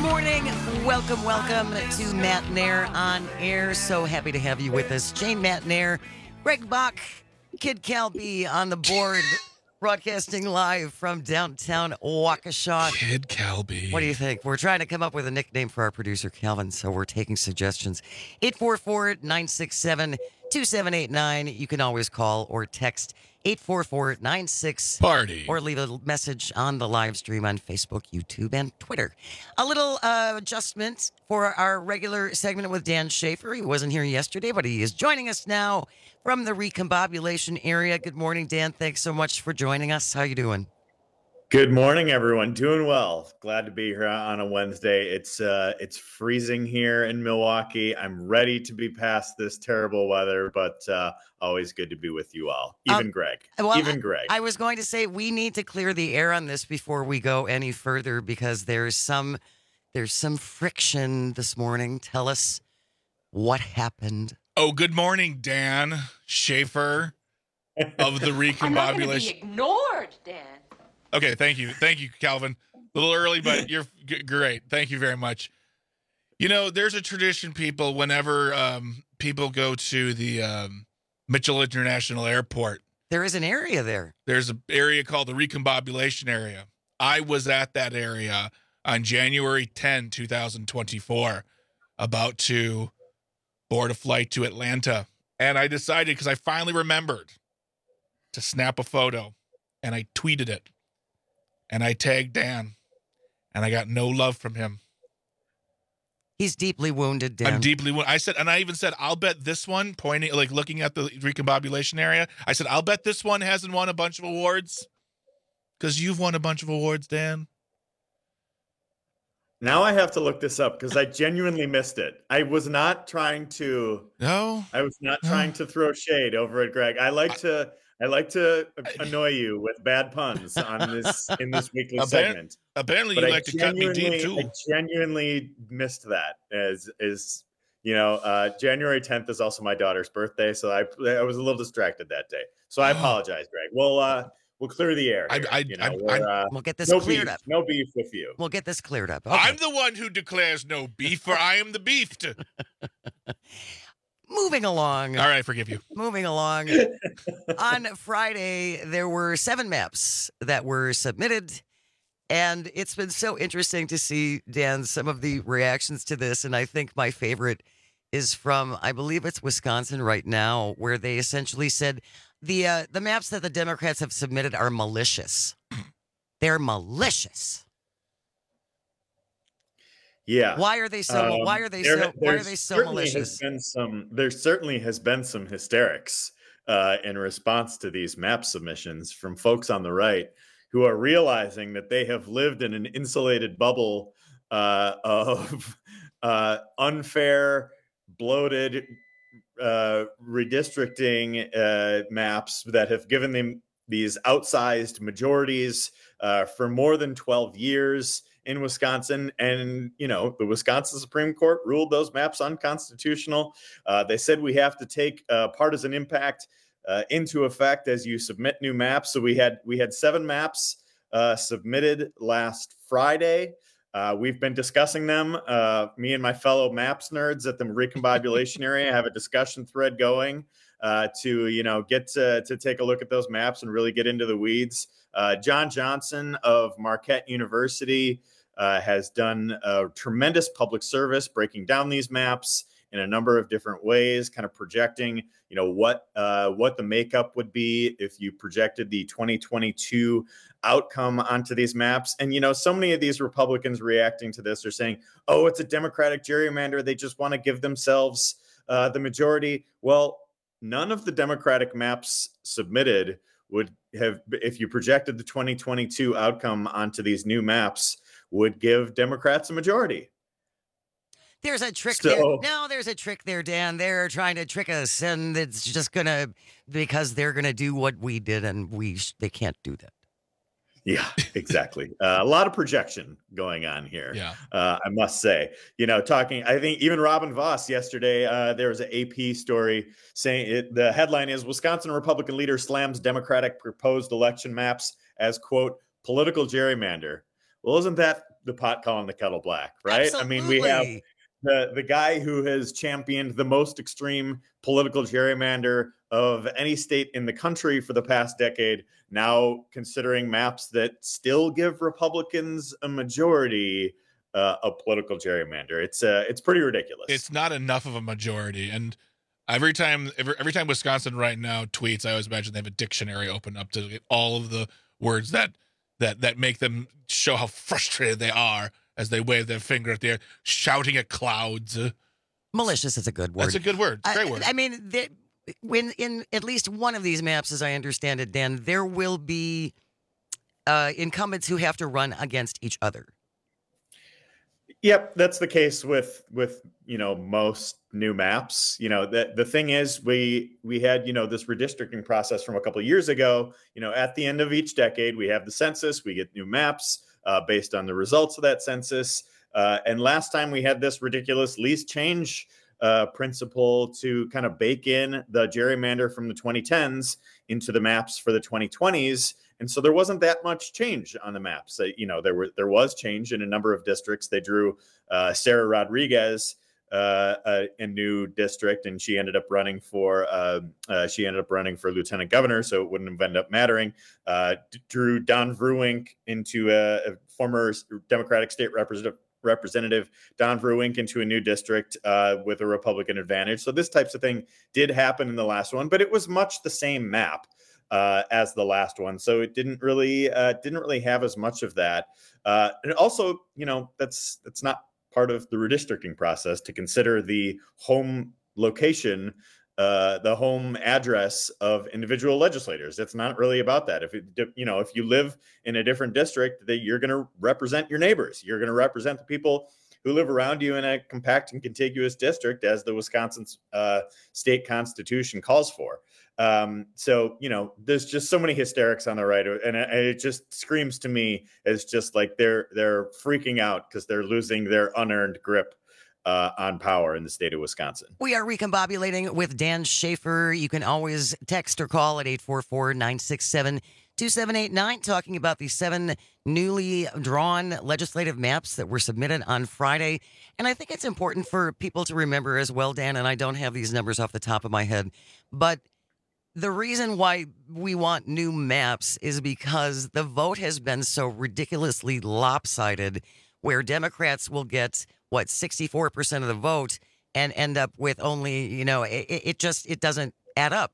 morning. Welcome, welcome to Matt Nair on Air. So happy to have you with us. Jane Matt Nair, Greg Bach, Kid Cal B on the board, broadcasting live from downtown Waukesha. Kid Cal B. What do you think? We're trying to come up with a nickname for our producer, Calvin, so we're taking suggestions. eight four four, nine six seven, two seven eight nine. You can always call or text eight four four, nine six Party. Or leave a message on the live stream on Facebook, YouTube, and Twitter. A little uh, adjustment for our regular segment with Dan Schaefer. He wasn't here yesterday, but he is joining us now from the recombobulation area. Good morning, Dan. Thanks so much for joining us. How you doing? Good morning, everyone. Doing well. Glad to be here on a Wednesday. It's uh, it's freezing here in Milwaukee. I'm ready to be past this terrible weather, but uh, always good to be with you all. Even Um, Greg. Well, Even Greg. I, I was going to say we need to clear the air on this before we go any further because there's some there's some friction this morning. Tell us what happened. Oh, good morning, Dan Schaefer of the I'm not going to be recombobulation. ignored, Dan. Okay, thank you. Thank you, Calvin. A little early, but you're g- great. Thank you very much. You know, there's a tradition, people, whenever um, people go to the um, Mitchell International Airport, There is an area there. there's an area called the recombobulation area. I was at that area on January tenth, twenty twenty-four, about to board a flight to Atlanta. And I decided, because I finally remembered, to snap a photo, and I tweeted it. And I tagged Dan, and I got no love from him. He's deeply wounded, Dan. I'm deeply wounded. I said, and I even said, I'll bet this one, pointing, like looking at the recombobulation area, I said, I'll bet this one hasn't won a bunch of awards. Because you've won a bunch of awards, Dan. Now I have to look this up because I genuinely missed it. I was not trying to. No. I was not No. trying to throw shade over at Greg. I like to. I like to annoy you with bad puns on this in this weekly Appar- segment. Apparently, But you I like to cut me deep, genuinely- too. I genuinely missed that. As is, you know, uh, January tenth is also my daughter's birthday, so I I was a little distracted that day. So I apologize, Greg. We'll uh, we'll clear the air. I- here, I- you know, I- we're, I- uh, We'll get this no cleared beef, up. No beef with you. We'll get this cleared up. Okay. I'm the one who declares no beef, for I am the beefed. Moving along. All right, forgive you. Moving along. On Friday, there were seven maps that were submitted. And it's been so interesting to see, Dan, some of the reactions to this. And I think my favorite is from, I believe it's Wisconsin right now, where they essentially said the uh, the maps that the Democrats have submitted are malicious. They're malicious. Yeah. Why are they so? Um, why are they there- so? Why there are they so certainly malicious? Has been some, there certainly has been some hysterics uh, in response to these map submissions from folks on the right who are realizing that they have lived in an insulated bubble uh, of uh, unfair, bloated uh, redistricting uh, maps that have given them these outsized majorities uh, for more than twelve years in Wisconsin. And, you know, the Wisconsin Supreme Court ruled those maps unconstitutional. Uh, they said we have to take uh, partisan impact uh, into effect as you submit new maps. So we had we had seven maps uh, submitted last Friday. Uh, we've been discussing them. Uh, me and my fellow maps nerds at the recombobulation area have a discussion thread going uh, to, you know, get to, to take a look at those maps and really get into the weeds. Uh, John Johnson of Marquette University uh, has done a tremendous public service breaking down these maps in a number of different ways, kind of projecting, you know, what uh, what the makeup would be if you projected the twenty twenty-two outcome onto these maps. And, you know, so many of these Republicans reacting to this are saying, oh, it's a Democratic gerrymander. They just want to give themselves uh, the majority. Well, none of the Democratic maps submitted would have, if you projected the twenty twenty-two outcome onto these new maps, would give Democrats a majority. There's a trick So- there. No, there's a trick there, Dan. They're trying to trick us, and it's just gonna because they're gonna do what we did, and we sh- they can't do that. Yeah, exactly. uh, a lot of projection going on here. Yeah. Uh, I must say, you know, talking, I think even Robin Voss yesterday, uh, there was an A P story saying it, the headline is Wisconsin Republican leader slams Democratic proposed election maps as, quote, political gerrymander. Well, isn't that the pot calling the kettle black, right? Absolutely. I mean, we have the the guy who has championed the most extreme political gerrymander of any state in the country for the past decade, now considering maps that still give Republicans a majority uh, of political gerrymander. It's uh, it's pretty ridiculous. It's not enough of a majority. And every time every, every time Wisconsin right now tweets, I always imagine they have a dictionary open up to get all of the words that that that make them show how frustrated they are as they wave their finger at the air, shouting at clouds. Malicious is a good word. That's a good word. Great I, word. I mean, the, when in at least one of these maps, as I understand it, Dan, there will be uh, incumbents who have to run against each other. Yep, that's the case with with you know most new maps. You know, the the thing is, we we had you know this redistricting process from a couple of years ago. You know, at the end of each decade, we have the census. We get new maps uh, based on the results of that census. Uh, and last time we had this ridiculous least change uh, principle to kind of bake in the gerrymander from the twenty tens into the maps for the twenty twenties. And so there wasn't that much change on the maps. Uh, you know, there were there was change in a number of districts. They drew uh, Sarah Rodriguez, uh, a, a new district, and she ended up running for uh, uh, she ended up running for lieutenant governor, so it wouldn't have ended up mattering. Uh, d- drew Don Vruwink into a, a former Democratic state representative. Representative Don Vruwink into a new district uh, with a Republican advantage. So this types of thing did happen in the last one, but it was much the same map uh, as the last one. So it didn't really uh, didn't really have as much of that. Uh, and also, you know, that's that's not part of the redistricting process to consider the home location, uh, the home address of individual legislators. It's not really about that. If it, you know, if you live in a different district, that you're going to represent your neighbors. You're going to represent the people who live around you in a compact and contiguous district, as the Wisconsin uh, state constitution calls for. Um, so, you know, there's just so many hysterics on the right, and it, it just screams to me as just like they're they're freaking out because they're losing their unearned grip Uh, on power in the state of Wisconsin. We are recombobulating with Dan Schaefer. You can always text or call at eight four four, nine six seven, two seven eight nine, talking about the seven newly drawn legislative maps that were submitted on Friday. And I think it's important for people to remember as well, Dan, and I don't have these numbers off the top of my head, but the reason why we want new maps is because the vote has been so ridiculously lopsided, where Democrats will get what, sixty-four percent of the vote and end up with only, you know, it, it just, it doesn't add up.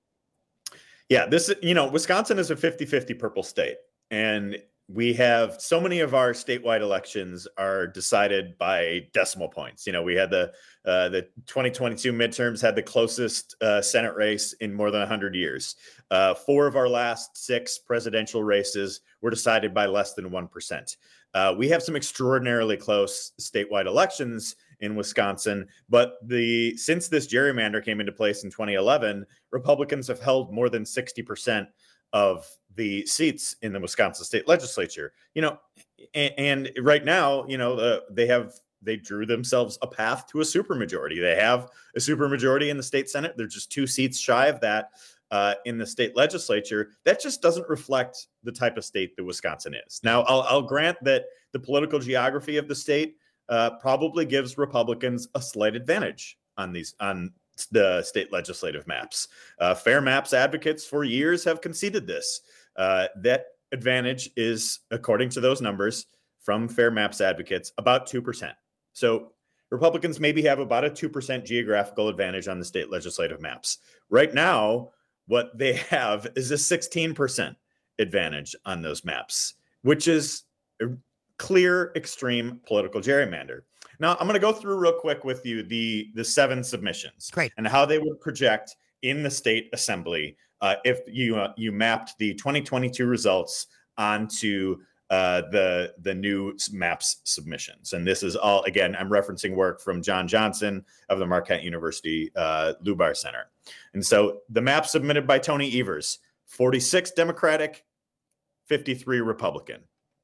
Yeah, this, you know, Wisconsin is a fifty-fifty purple state. And we have so many of our statewide elections are decided by decimal points. You know, we had the uh, the twenty twenty-two midterms had the closest uh, Senate race in more than one hundred years. Uh, four of our last six presidential races were decided by less than one percent. Uh, we have some extraordinarily close statewide elections in Wisconsin, but the since this gerrymander came into place in twenty eleven, Republicans have held more than sixty percent of the seats in the Wisconsin state legislature. You know, and, and right now, you know, uh, they have they drew themselves a path to a supermajority. They have a supermajority in the state Senate. They're just two seats shy of that uh, in the state legislature. That just doesn't reflect the type of state that Wisconsin is. Now, I'll, I'll grant that the political geography of the state uh, probably gives Republicans a slight advantage on these on the state legislative maps. Uh, Fair Maps advocates for years have conceded this. Uh, that advantage is, according to those numbers from Fair Maps advocates, about two percent. So Republicans maybe have about a two percent geographical advantage on the state legislative maps. Right now, what they have is a sixteen percent advantage on those maps, which is a clear, extreme political gerrymander. Now, I'm going to go through real quick with you the, the seven submissions. Great. And how they would project in the state assembly uh, if you uh, you mapped the twenty twenty-two results onto uh, the the new maps submissions. And this is all, again, I'm referencing work from John Johnson of the Marquette University uh, Lubar Center. And so the map submitted by Tony Evers, forty-six Democratic, fifty-three Republican.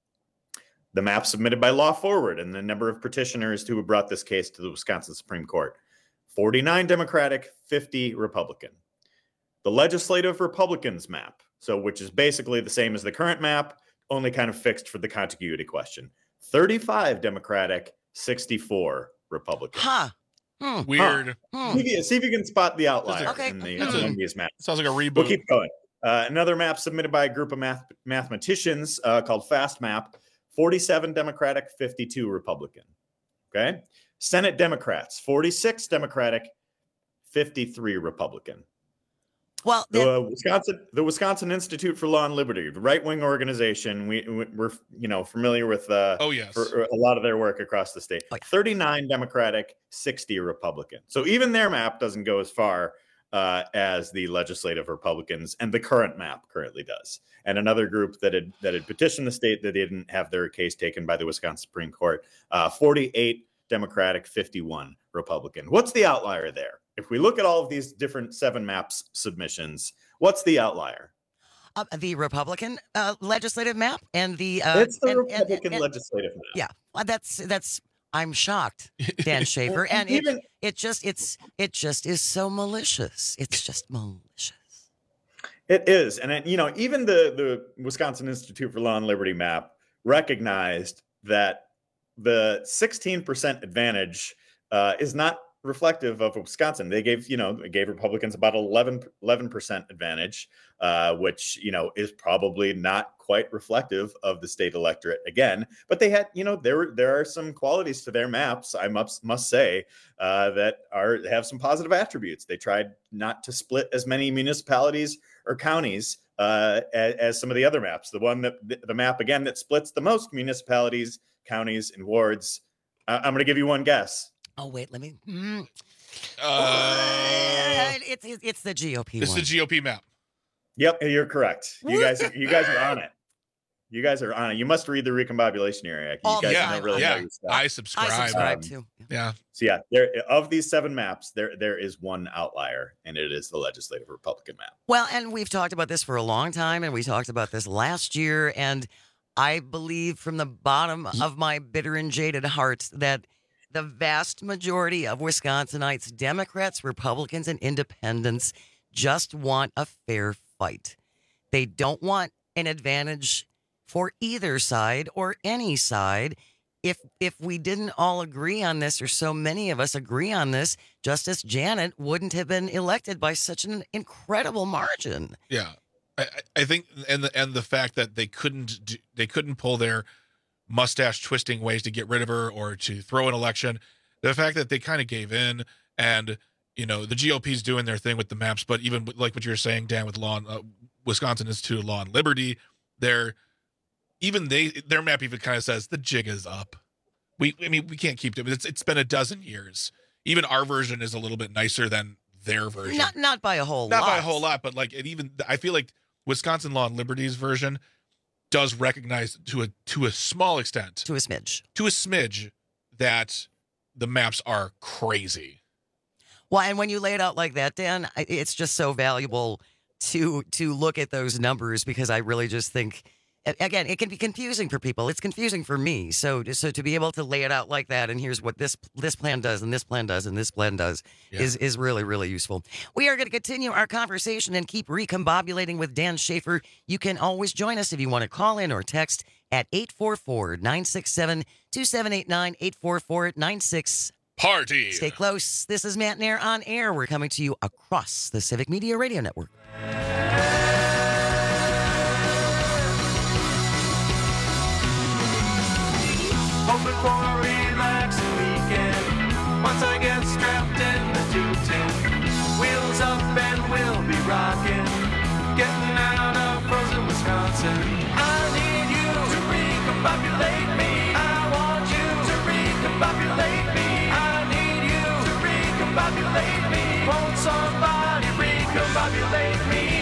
The map submitted by Law Forward and the number of petitioners who brought this case to the Wisconsin Supreme Court, forty-nine Democratic, fifty Republican. The Legislative Republicans map, so which is basically the same as the current map, only kind of fixed for the contiguity question. thirty-five Democratic, sixty-four Republican. Huh. Hmm. Weird. Huh. See, if you, see if you can spot the outlier Okay. in the Hmm. in these maps. Sounds like a reboot. We'll keep going. Uh, another map submitted by a group of math mathematicians uh, called FastMap. forty-seven Democratic, fifty-two Republican. Okay. Senate Democrats, forty-six Democratic, fifty-three Republican. Well, the uh, Wisconsin, the Wisconsin Institute for Law and Liberty, the right-wing organization, we we're you know familiar with. Uh, oh yes, for a lot of their work across the state. Oh, yeah. thirty-nine Democratic, sixty Republican. So even their map doesn't go as far uh, as the legislative Republicans and the current map currently does. And another group that had that had petitioned the state that they didn't have their case taken by the Wisconsin Supreme Court. Uh, forty-eight Democratic, fifty-one Republican. What's the outlier there? If we look at all of these different seven maps submissions, what's the outlier? Uh, the Republican uh, legislative map and the uh, it's the and, Republican and, and, legislative map. Yeah, well, that's that's. I'm shocked, Dan Schaefer, and Even, it, it just it's it just is so malicious. It's just malicious. It is, and it, you know, even the the Wisconsin Institute for Law and Liberty map recognized that the sixteen percent advantage uh, is not reflective of Wisconsin. They gave, you know, they gave Republicans about eleven percent advantage, uh, which, you know, is probably not quite reflective of the state electorate again. But they had, you know, there there are some qualities to their maps, I must must say, uh, that are have some positive attributes. They tried not to split as many municipalities or counties uh, as, as some of the other maps. The one that the map again that splits the most municipalities, counties, and wards. Uh, I'm going to give you one guess. Oh wait, let me. Mm. Uh, uh, it's, it's it's the G O P. It's one. the G O P map. Yep, you're correct. You guys, are, you guys are on it. You guys are on it. You must read the recombobulation area. You All guys yeah, don't really yeah. know your stuff. I subscribe. I subscribe Um, too. Yeah. So yeah, there of these seven maps, there there is one outlier, and it is the legislative Republican map. Well, and we've talked about this for a long time, and we talked about this last year, and I believe from the bottom of my bitter and jaded heart that the vast majority of Wisconsinites, Democrats, Republicans, and independents just want a fair fight. They don't want an advantage for either side or any side. If if we didn't all agree on this, or so many of us agree on this, Justice Janet wouldn't have been elected by such an incredible margin. Yeah. I, I think, and the and the fact that they couldn't do, they couldn't pull their mustache twisting ways to get rid of her or to throw an election. The fact that they kind of gave in, and you know the G O P's doing their thing with the maps, but even like what you're saying, Dan, with law, and, uh, Wisconsin Institute of Law and Liberty, they're even they their map even kind of says the jig is up. We I mean we can't keep doing it. It's it's been a dozen years. Even our version is a little bit nicer than their version. Not not by a whole Not lot. by a whole lot, but like it even I feel like Wisconsin Law and Liberty's version does recognize to a to a small extent, to a smidge, to a smidge, that the maps are crazy. Well, and when you lay it out like that, Dan, it's just so valuable to to look at those numbers, because I really just think, again, it can be confusing for people. It's confusing for me. So so to be able to lay it out like that, and here's what this this plan does, and this plan does, and this plan does, yeah. is is really, really useful. We are going to continue our conversation and keep recombobulating with Dan Schaefer. You can always join us if you want to call in or text at eight four four, nine six seven, two seven eight nine, eight four four, nine six. Party. Stay close. This is Matt Nair on Air. We're coming to you across the Civic Media Radio Network. Hoping for a relaxing weekend. Once I get strapped in the two ten, wheels up and we'll be rocking. Getting out of frozen Wisconsin. I need you to recombobulate me. I want you to recombobulate me. I need you to recombobulate me. Won't somebody recombobulate me?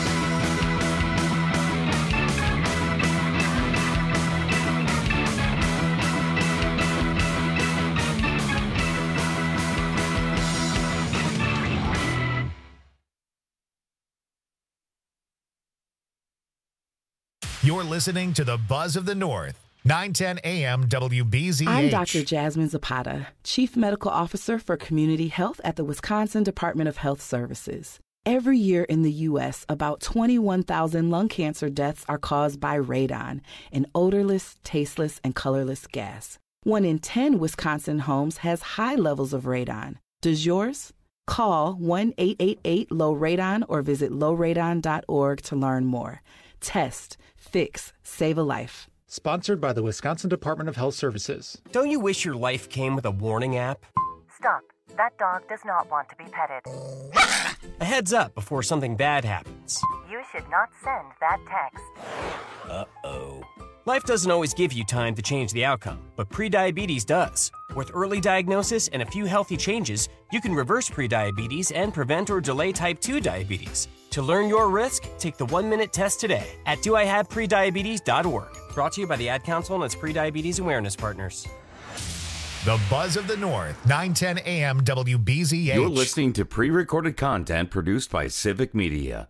You're listening to the Buzz of the North, nine ten A M W B Z H. I'm Doctor Jasmine Zapata, Chief Medical Officer for Community Health at the Wisconsin Department of Health Services. Every year in the U S, about twenty-one thousand lung cancer deaths are caused by radon, an odorless, tasteless, and colorless gas. One in ten Wisconsin homes has high levels of radon. Does yours? Call one eight eight eight low radon or visit low radon dot org to learn more. Test, fix, save a life. Sponsored by the Wisconsin Department of Health Services. Don't you wish your life came with a warning app? Stop. That dog does not want to be petted. A heads up before something bad happens. You should not send that text. Uh-oh. Life doesn't always give you time to change the outcome, but prediabetes does. With early diagnosis and a few healthy changes, you can reverse prediabetes and prevent or delay type two diabetes. To learn your risk, take the one-minute test today at do I have prediabetes dot org. Brought to you by the Ad Council and its prediabetes awareness partners. The Buzz of the North, nine ten A M W B Z H. You're listening to pre-recorded content produced by Civic Media.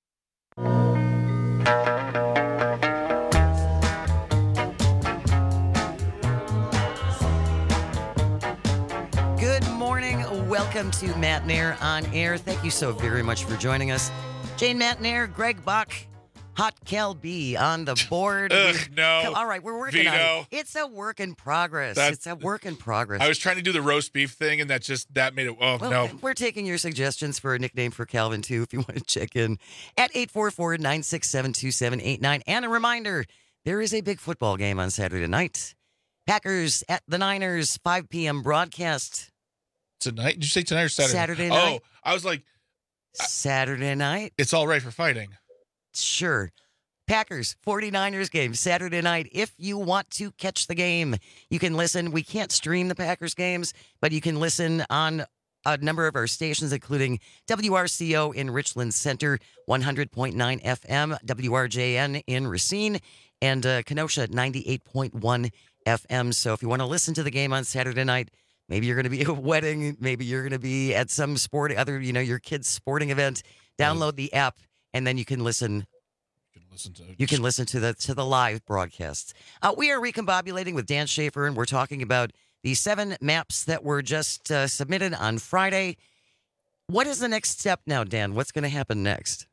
Good morning. Welcome to Matt Nair on Air. Thank you so very much for joining us. Jane Matt Nair, Greg Bach, Hot Cal B on the board. Ugh, no. All right, we're working Vito. on it. It's a work in progress. That- it's a work in progress. I was trying to do the roast beef thing, and that just that made it. Oh Well, no! we're taking your suggestions for a nickname for Calvin, too, if you want to check in at eight four four, nine six seven, two seven eight nine. And a reminder, there is a big football game on Saturday night. Packers at the Niners, five p.m. broadcast. Tonight? Did you say tonight or Saturday? Saturday night. Oh, I was like, Saturday night. it's all right for fighting. Sure. Packers, 49ers game, Saturday night. If you want to catch the game, you can listen. We can't stream the Packers games, but you can listen on a number of our stations, including W R C O in Richland Center, one hundred point nine F M, W R J N in Racine, and uh, Kenosha, ninety-eight point one F M. So if you want to listen to the game on Saturday night, maybe you're going to be at a wedding, maybe you're going to be at some sport, other, you know, your kid's sporting event, download the app, and then you can listen. Listen to You can listen to the to the live broadcasts. Uh, we are recombobulating with Dan Schaefer, and we're talking about the seven maps that were just uh, submitted on Friday. What is the next step now, Dan? What's going to happen next?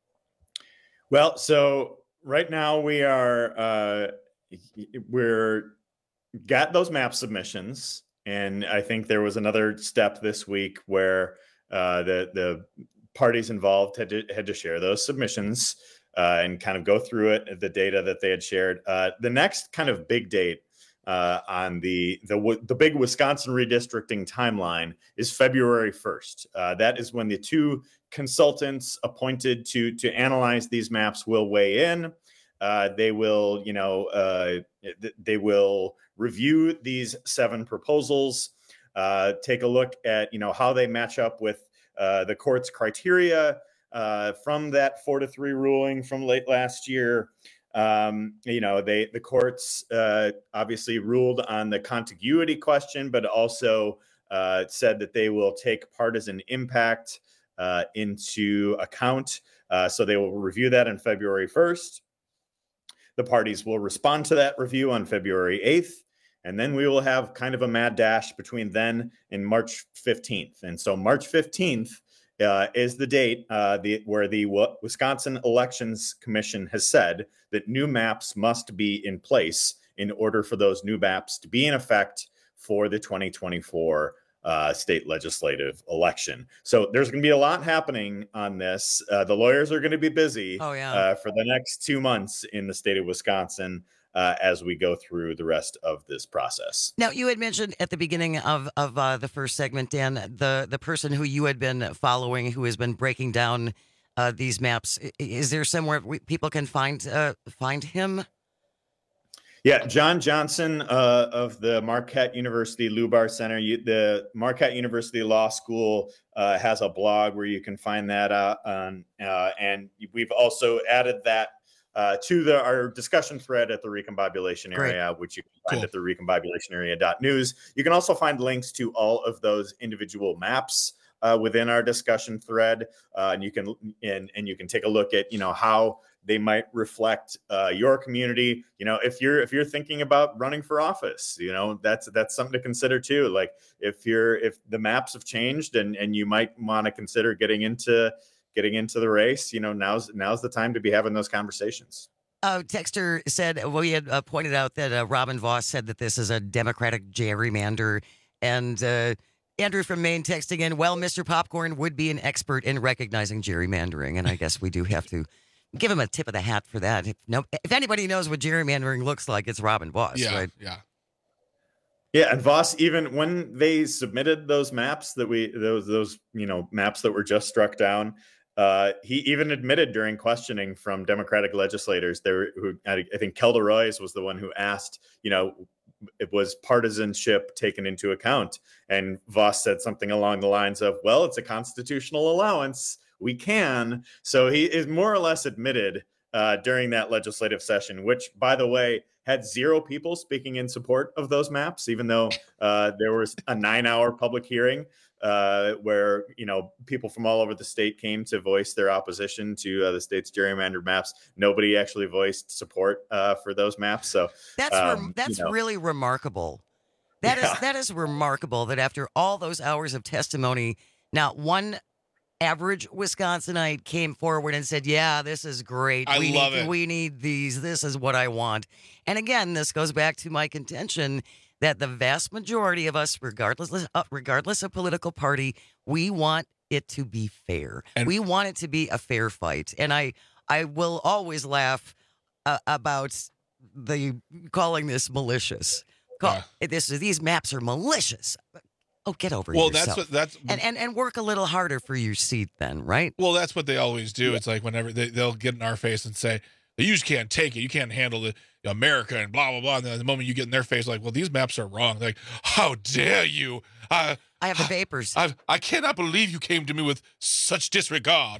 Well, so right now we are uh, we're got those map submissions, and I think there was another step this week where uh, the the parties involved had to had to share those submissions. Uh, and kind of go through it, the data that they had shared. Uh, the next kind of big date uh, on the, the the big Wisconsin redistricting timeline is February first. Uh, that is when the two consultants appointed to to analyze these maps will weigh in. Uh, they will, you know, uh, they will review these seven proposals, uh, take a look at, you know, how they match up with uh, the court's criteria. Uh, from that four to three ruling from late last year, um, you know, they the courts uh, obviously ruled on the contiguity question, but also uh, said that they will take partisan impact uh, into account. Uh, so they will review that on February first. The parties will respond to that review on February eighth. And then we will have kind of a mad dash between then and March fifteenth. And so March fifteenth Uh, is the date uh, the, where the Wisconsin Elections Commission has said that new maps must be in place in order for those new maps to be in effect for the twenty twenty-four uh, state legislative election. So there's going to be a lot happening on this. Uh, the lawyers are going to be busy oh, yeah. uh, for the next two months in the state of Wisconsin. Uh, as we go through the rest of this process. Now, you had mentioned at the beginning of, of uh, the first segment, Dan, the, the person who you had been following, who has been breaking down uh, these maps. Is there somewhere we, people can find uh, find him? Yeah, John Johnson uh, of the Marquette University Lubar Center. You, the Marquette University Law School uh, has a blog where you can find that out. On, uh, and we've also added that Uh, to the our discussion thread at the Recombobulation Area, Great. which you can find Cool. at the recombobulation area dot news. You can also find links to all of those individual maps uh, within our discussion thread, uh, and you can and and you can take a look at you know how they might reflect uh, your community. You know, if you're if you're thinking about running for office, you know that's that's something to consider too. Like if you're if the maps have changed and and you might want to consider getting into getting into the race, you know, now's now's the time to be having those conversations. Uh, Texter said, well, we had uh, pointed out that uh, Robin Voss said that this is a Democratic gerrymander. And uh, Andrew from Maine texting in, well, Mister Popcorn would be an expert in recognizing gerrymandering. And I guess we do have to give him a tip of the hat for that. If no, if anybody knows what gerrymandering looks like, it's Robin Voss, yeah, right? Yeah. Yeah, and Voss, even when they submitted those maps that we those those you know maps that were just struck down, uh, he even admitted during questioning from Democratic legislators there, who I think Kelda Roys was the one who asked, you know, it was partisanship taken into account, and Voss said something along the lines of, "Well, it's a constitutional allowance, we can." So he is more or less admitted uh, during that legislative session, which, by the way, had zero people speaking in support of those maps, even though uh, there was a nine-hour public hearing uh, where, you know, people from all over the state came to voice their opposition to uh, the state's gerrymandered maps. Nobody actually voiced support uh, for those maps. So that's um, rem- that's you know. really remarkable. That Yeah. is that is remarkable that after all those hours of testimony, not one average Wisconsinite came forward and said, yeah, this is great. I we love need, it. We need these. This is what I want. And again, this goes back to my contention that the vast majority of us, regardless, uh, regardless of political party, we want it to be fair. And- we want it to be a fair fight. And I, I will always laugh uh, about the calling this malicious. Call, this These maps are malicious. Oh, get over Well, yourself. that's what that's and, and and work a little harder for your seat then, right? Well, that's what they always do. It's like whenever they, they'll get in our face and say, you just can't take it. You can't handle the America and blah, blah, blah. And then the moment you get in their face, like, well, these maps are wrong. They're like, how dare you? Uh, I have the papers. I, I cannot believe you came to me with such disregard.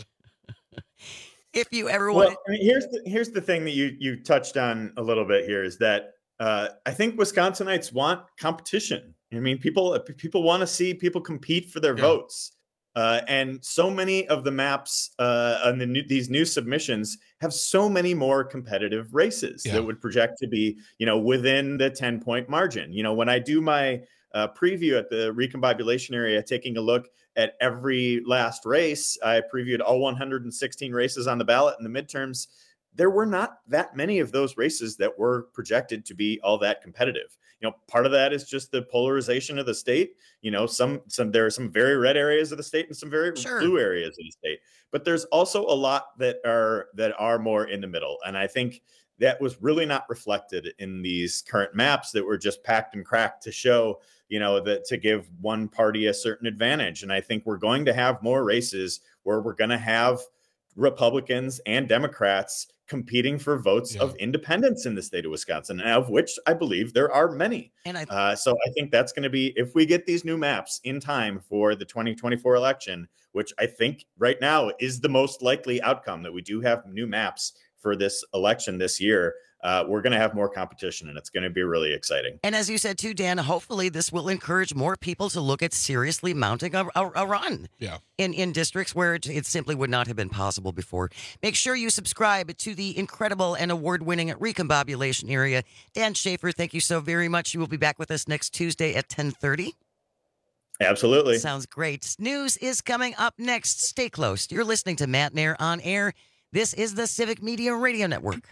If you ever Well, want I mean, here's the, here's the thing that you you touched on a little bit here is that uh, I think Wisconsinites want competition. I mean, people people want to see people compete for their Yeah. votes, uh, and so many of the maps uh, and the new, these new submissions have so many more competitive races Yeah. that would project to be, you know, within the ten point margin. You know, when I do my uh, preview at the recombobulation area, taking a look at every last race, I previewed all one hundred sixteen races on the ballot in the midterms. There were not that many of those races that were projected to be all that competitive. You know, part of that is just the polarization of the state. You know, some some there are some very red areas of the state and some very Sure. blue areas of the state. But there's also a lot that are that are more in the middle. And I think that was really not reflected in these current maps that were just packed and cracked to show, you know, that to give one party a certain advantage. And I think we're going to have more races where we're going to have Republicans and Democrats competing for votes Yeah. of independents in the state of Wisconsin, of which I believe there are many. And I Uh, so I think that's going to be, if we get these new maps in time for the twenty twenty-four election, which I think right now is the most likely outcome, that we do have new maps for this election this year, uh, we're going to have more competition, and it's going to be really exciting. And as you said too, Dan, hopefully this will encourage more people to look at seriously mounting a, a, a run Yeah. in, in districts where it, it simply would not have been possible before. Make sure you subscribe to the incredible and award-winning Recombobulation Area. Dan Schaefer, thank you so very much. You will be back with us next Tuesday at ten thirty. Absolutely. Sounds great. News is coming up next. Stay close. You're listening to Matt Nair on Air. This is the Civic Media Radio Network.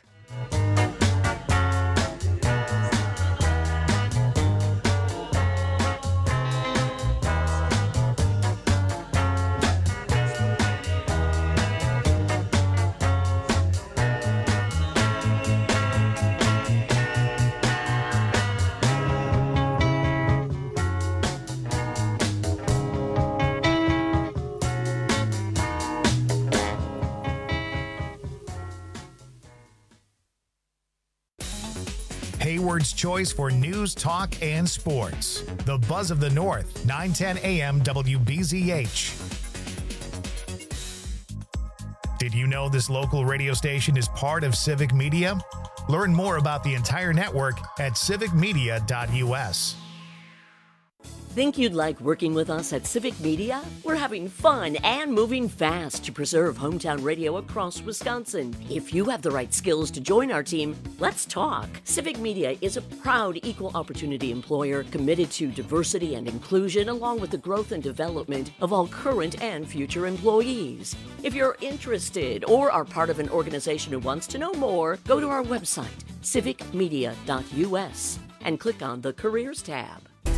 Hayward's choice for news, talk, and sports. The Buzz of the North, nine ten A M W B Z H. Did you know this local radio station is part of Civic Media? Learn more about the entire network at civic media dot U S. Think you'd like working with us at Civic Media? We're having fun and moving fast to preserve hometown radio across Wisconsin. If you have the right skills to join our team, let's talk. Civic Media is a proud equal opportunity employer committed to diversity and inclusion, along with the growth and development of all current and future employees. If you're interested or are part of an organization who wants to know more, go to our website, civic media dot u s, and click on the Careers tab.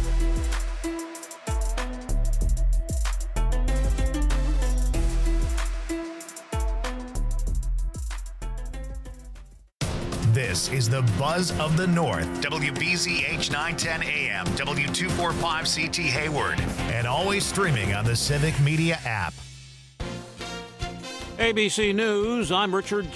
This is the Buzz of the North. W B Z H nine ten A M, W two forty-five C T Hayward, and always streaming on the Civic Media app. A B C News, I'm Richard